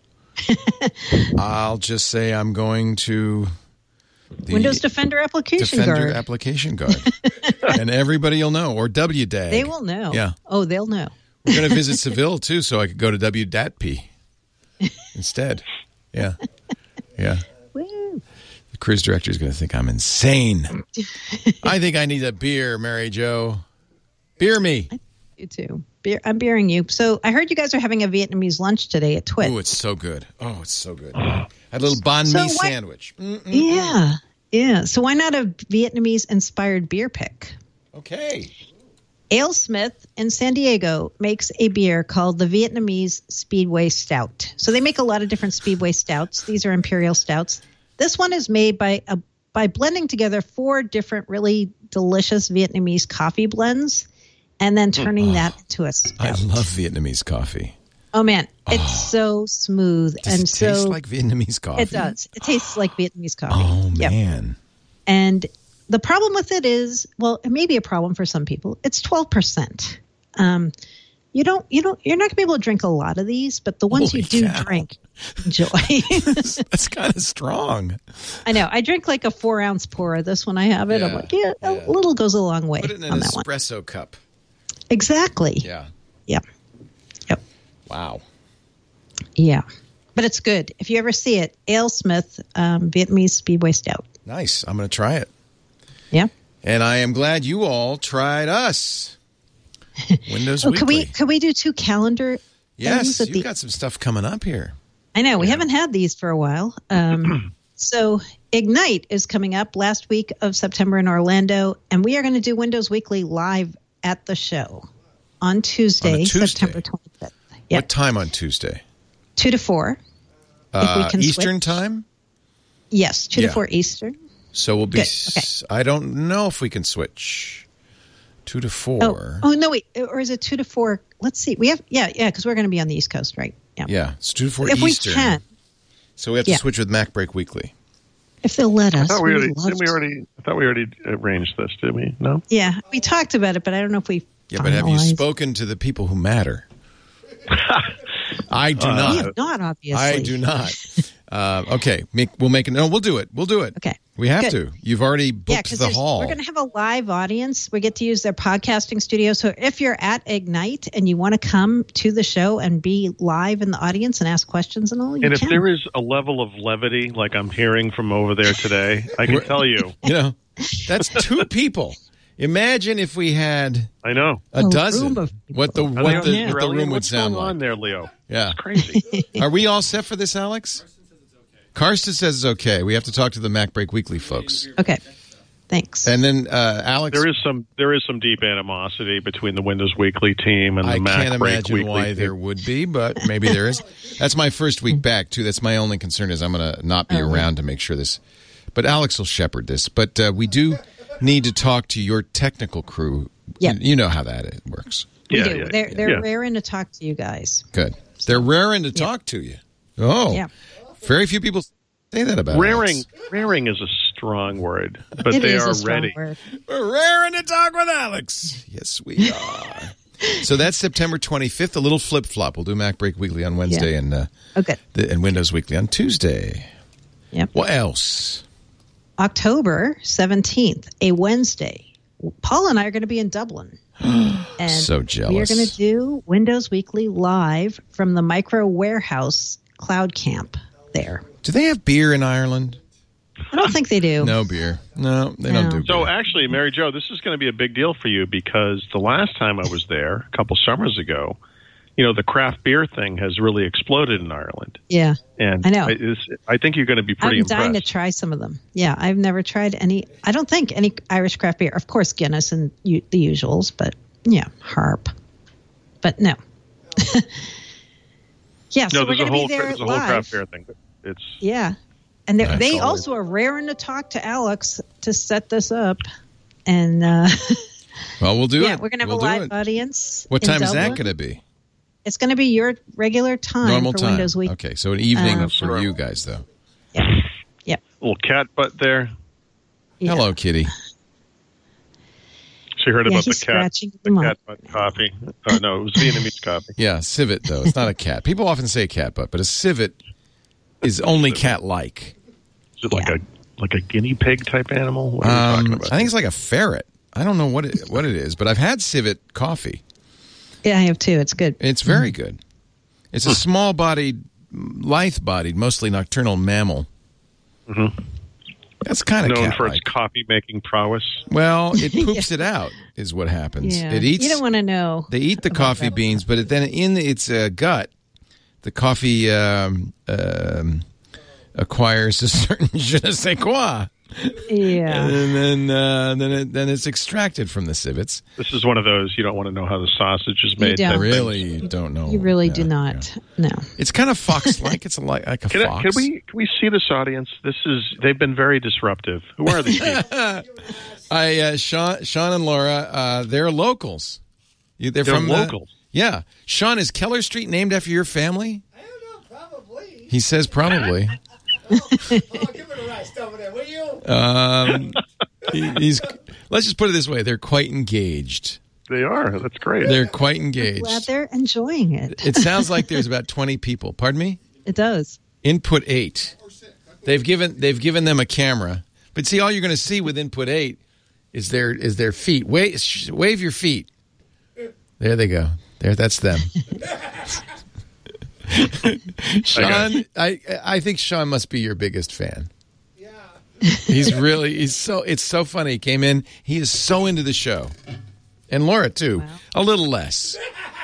A: I'll just say I'm going to the
E: Windows Defender Application Guard.
A: Application Guard. And everybody will know, or WDAG.
E: They will know.
A: Yeah.
E: Oh, they'll know.
A: We're going to visit Seville, too, so I could go to WDATP instead. Yeah. Yeah.
E: Woo.
A: The cruise director is going to think I'm insane. I think I need a beer, Mary Jo. Beer me.
E: You too. I'm beering you. So I heard you guys are having a Vietnamese lunch today at TWiT.
A: Oh, it's so good. Oh, it's so good. I had a little banh mi sandwich.
E: Yeah. Yeah. So why not a Vietnamese-inspired beer pick?
A: Okay.
E: AleSmith in San Diego makes a beer called the Vietnamese Speedway Stout. So they make a lot of different Speedway stouts. These are imperial stouts. This one is made by blending together 4 different really delicious Vietnamese coffee blends and then turning that into a stout.
A: I love Vietnamese coffee.
E: Oh, man. It's so smooth.
A: Does
E: and
A: it taste like Vietnamese coffee?
E: It does. It tastes like Vietnamese coffee.
A: Oh, man.
E: Yep. And the problem with it is, well, it may be a problem for some people. It's 12%. You're not going to be able to drink a lot of these, but the ones
A: Holy
E: you do
A: cow.
E: drink, enjoy.
A: That's kind of strong.
E: I know. I drink like a 4-ounce pour. This one I have it.
A: Yeah,
E: I'm like, a little goes a long way.
A: Put it in
E: on
A: an
E: that one.
A: espresso cup.
E: Exactly.
A: Yeah.
E: Yep.
A: Wow.
E: Yeah. But it's good. If you ever see it, AleSmith Vietnamese Speedway Stout.
A: Nice. I'm going to try it.
E: Yeah.
A: And I am glad you all tried us. Windows Weekly.
E: Could we do 2 calendar?
A: Yes,
E: things
A: you've got some stuff coming up here.
E: I know. We haven't had these for a while. So Ignite is coming up last week of September in Orlando, and we are going to do Windows Weekly live at the show on Tuesday, September 25th. Yep.
A: What time on Tuesday?
E: 2 to 4. If we can
A: Eastern
E: switch.
A: time?
E: Yes, 2 to 4 Eastern.
A: So we'll be.
E: Okay.
A: I don't know if we can switch 2 to 4.
E: Oh no, wait. Or is it 2 to 4? Let's see. We have because we're going to be on the East Coast, right?
A: Yeah, it's 2 to 4
E: if
A: Eastern.
E: we can.
A: So we have to switch with MacBreak Weekly.
E: If they'll let us.
D: I thought we already arranged this, did we? No.
E: Yeah, we talked about it, but I don't know if we.
A: Yeah, but have you spoken to the people who matter? I do not.
E: We have not, obviously.
A: I do not. Okay, we'll make it. No, we'll do it. We'll do it.
E: Okay.
A: We have to. You've already booked the hall.
E: We're going to have a live audience. We get to use their podcasting studio. So if you're at Ignite and you want to come to the show and be live in the audience and ask questions and all, you can.
D: And if there is a level of levity like I'm hearing from over there today, I can tell you.
A: That's 2 people. Imagine if we had
D: I know
A: a dozen.
E: Room of
A: what the room would
D: What's
A: sound
D: going
A: like.
D: on there, Leo?
A: Yeah,
D: it's crazy.
A: Are we all set for this, Alex? Karsten says it's okay. We have to talk to the MacBreak Weekly folks.
E: Okay, thanks.
A: And then Alex,
D: there is some deep animosity between the Windows Weekly team and the MacBreak Weekly.
A: I can't imagine why there would be, but maybe there is. That's my first week back too. That's my only concern is I'm going to not be around to make sure this. But Alex will shepherd this. But we do need to talk to your technical crew.
E: Yep.
A: You know how that works.
E: We do. They're raring to talk to you guys.
A: Good. They're raring to talk to you. Oh,
E: yeah.
A: Very few people say that about
D: Raring.
A: Alex.
D: Raring is a strong word, but
E: It
D: they
E: is
D: are
E: a strong
D: ready.
E: word.
A: We're raring to talk with Alex. Yes, we are. So that's September 25th. A little flip flop. We'll do MacBreak Weekly on Wednesday and and Windows Weekly on Tuesday.
E: Yep.
A: What else?
E: October 17th, a Wednesday. Paul and I are going to be in Dublin. And
A: so jealous.
E: We are going to do Windows Weekly live from the Micro Warehouse Cloud Camp there.
A: Do they have beer in Ireland?
E: I don't think they do.
A: No beer. No, they don't do beer.
D: So actually, Mary Jo, this is going to be a big deal for you because the last time I was there, a couple summers ago, the craft beer thing has really exploded in Ireland.
E: Yeah,
D: and
E: I know.
D: I think you're going to be pretty impressed.
E: I'm dying to try some of them. Yeah, I've never tried any. I don't think any Irish craft beer. Of course, Guinness and the usuals, but Harp. But no. Yeah, so we're going to be there
D: there's a
E: live.
D: whole craft beer thing.
E: And they also are raring to talk to Alex to set this up. And
A: Well, we'll do it.
E: Yeah, we're going to have a live audience.
A: What time is that going to be?
E: It's going to be your regular time.
A: Normal
E: for
A: time.
E: Windows Week.
A: Okay, so an evening for you guys, though.
E: Yeah. Yep.
D: Little cat butt there.
E: Yeah.
A: Hello, kitty.
D: She heard about the cat butt coffee. No, it was Vietnamese coffee.
A: Yeah, civet, though. It's not a cat. People often say cat butt, but a civet is only cat-like.
D: Is it like a guinea pig type animal? What are you talking about?
A: I think it's like a ferret. I don't know what it is, but I've had civet coffee.
E: Yeah, I have too. It's good.
A: It's very good. It's a small-bodied, lithe-bodied, mostly nocturnal mammal.
D: Mm-hmm.
A: That's kind of
D: known for its coffee-making prowess.
A: Well, it poops it out, is what happens.
E: Yeah.
A: It eats.
E: You don't want to know.
A: They eat the coffee beans, but then in its gut, the coffee acquires a certain je ne sais quoi.
E: Yeah,
A: and then it's extracted from the civets.
D: This is one of those you don't want to know how the sausage is made.
E: You don't.
A: Really don't know.
E: You really do not. Yeah. No.
A: It's kind of fox-like. It's like a fox.
D: Can we see this audience? They've been very disruptive. Who are these people?
A: Sean and Laura, they're locals. They're from
D: locals.
A: Yeah. Sean, is Keller Street named after your family?
G: I don't know, probably.
A: He says probably.
G: Give it a rest over there, will you?
A: Let's just put it this way. They're quite engaged.
D: They are. That's great.
A: They're quite engaged.
E: Glad they're enjoying it.
A: It sounds like there's about 20 people. Pardon me?
E: It does.
A: Input 8. They've given them a camera. But see, all you're going to see with Input 8 is their feet. Wave your feet. There they go. That's them. Sean, I think Sean must be your biggest fan.
G: Yeah.
A: It's so funny. He came in. He is so into the show. And Laura, too.
E: Wow.
A: A little less.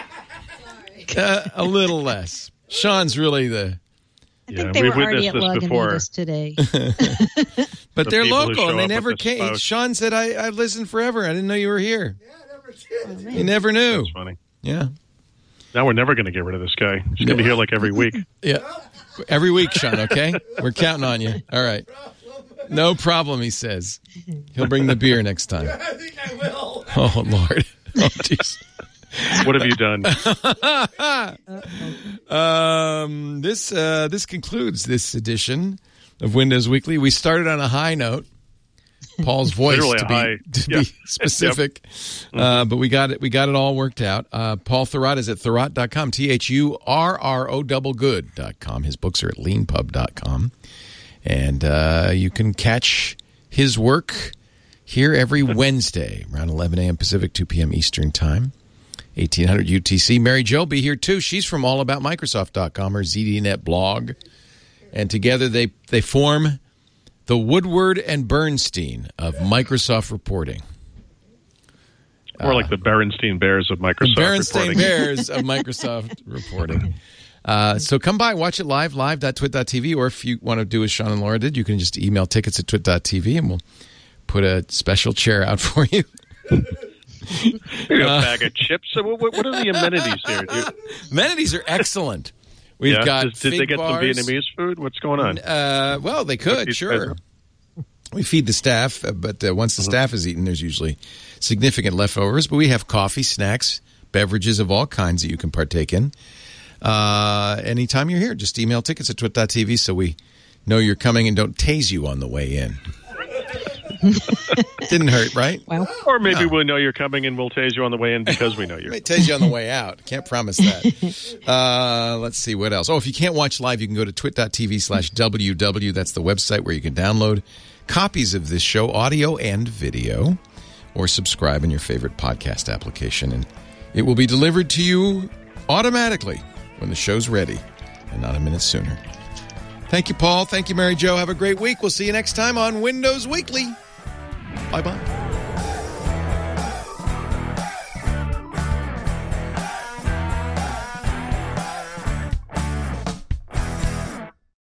A: A little less. Sean's really the...
E: I think they were already at Lagunitas today.
A: But they're local, and they never came. Sean said, I've listened forever. I didn't know you were here.
G: Yeah, I never did.
A: You never knew.
D: That's funny.
A: Yeah.
D: Now we're never going to get rid of this guy. He's going to be here like every week.
A: Yeah. Every week, Sean, okay? We're counting on you. All right. No problem, he says. He'll bring the beer next time.
G: I think I will.
A: Oh, Lord. Oh, jeez.
D: What have you done?
A: This concludes this edition of Windows Weekly. We started on a high note. Paul's voice to be specific, but we got it all worked out. Paul Thurrott is at Thurrott.com, THURRO good.com. His books are at leanpub.com, and you can catch his work here every Wednesday around 11 a.m. Pacific, 2 p.m. Eastern Time, 1800 UTC. Mary Jo be here too. She's from allaboutmicrosoft.com, her ZDNet blog, and together they form the Woodward and Bernstein of Microsoft reporting.
D: Or like the Berenstein Bears of Microsoft
A: Berenstein
D: reporting.
A: Bears of Microsoft reporting. So come by, watch it live.twit.tv, or if you want to do as Sean and Laura did, you can just email tickets at twit.tv, and we'll put a special chair out for you.
D: Maybe a bag of chips. So what are the amenities here?
A: Amenities are excellent. We've got
D: Did they get
A: bars.
D: some Vietnamese food? What's going on?
A: Well, they could, sure. We feed the staff, but once the staff is eaten, there's usually significant leftovers. But we have coffee, snacks, beverages of all kinds that you can partake in. Anytime you're here, just email tickets at twit.tv so we know you're coming and don't tase you on the way in. Didn't hurt, right?
E: Well,
D: or maybe we'll know you're coming and we'll tase you on the way in because we know you're
A: coming. Tase you on the way out. Can't promise that. Let's see what else. Oh, if you can't watch live, you can go to twit.tv/WW. That's the website where you can download copies of this show, audio and video, or subscribe in your favorite podcast application. And it will be delivered to you automatically when the show's ready and not a minute sooner. Thank you, Paul. Thank you, Mary Jo. Have a great week. We'll see you next time on Windows Weekly. Bye-bye.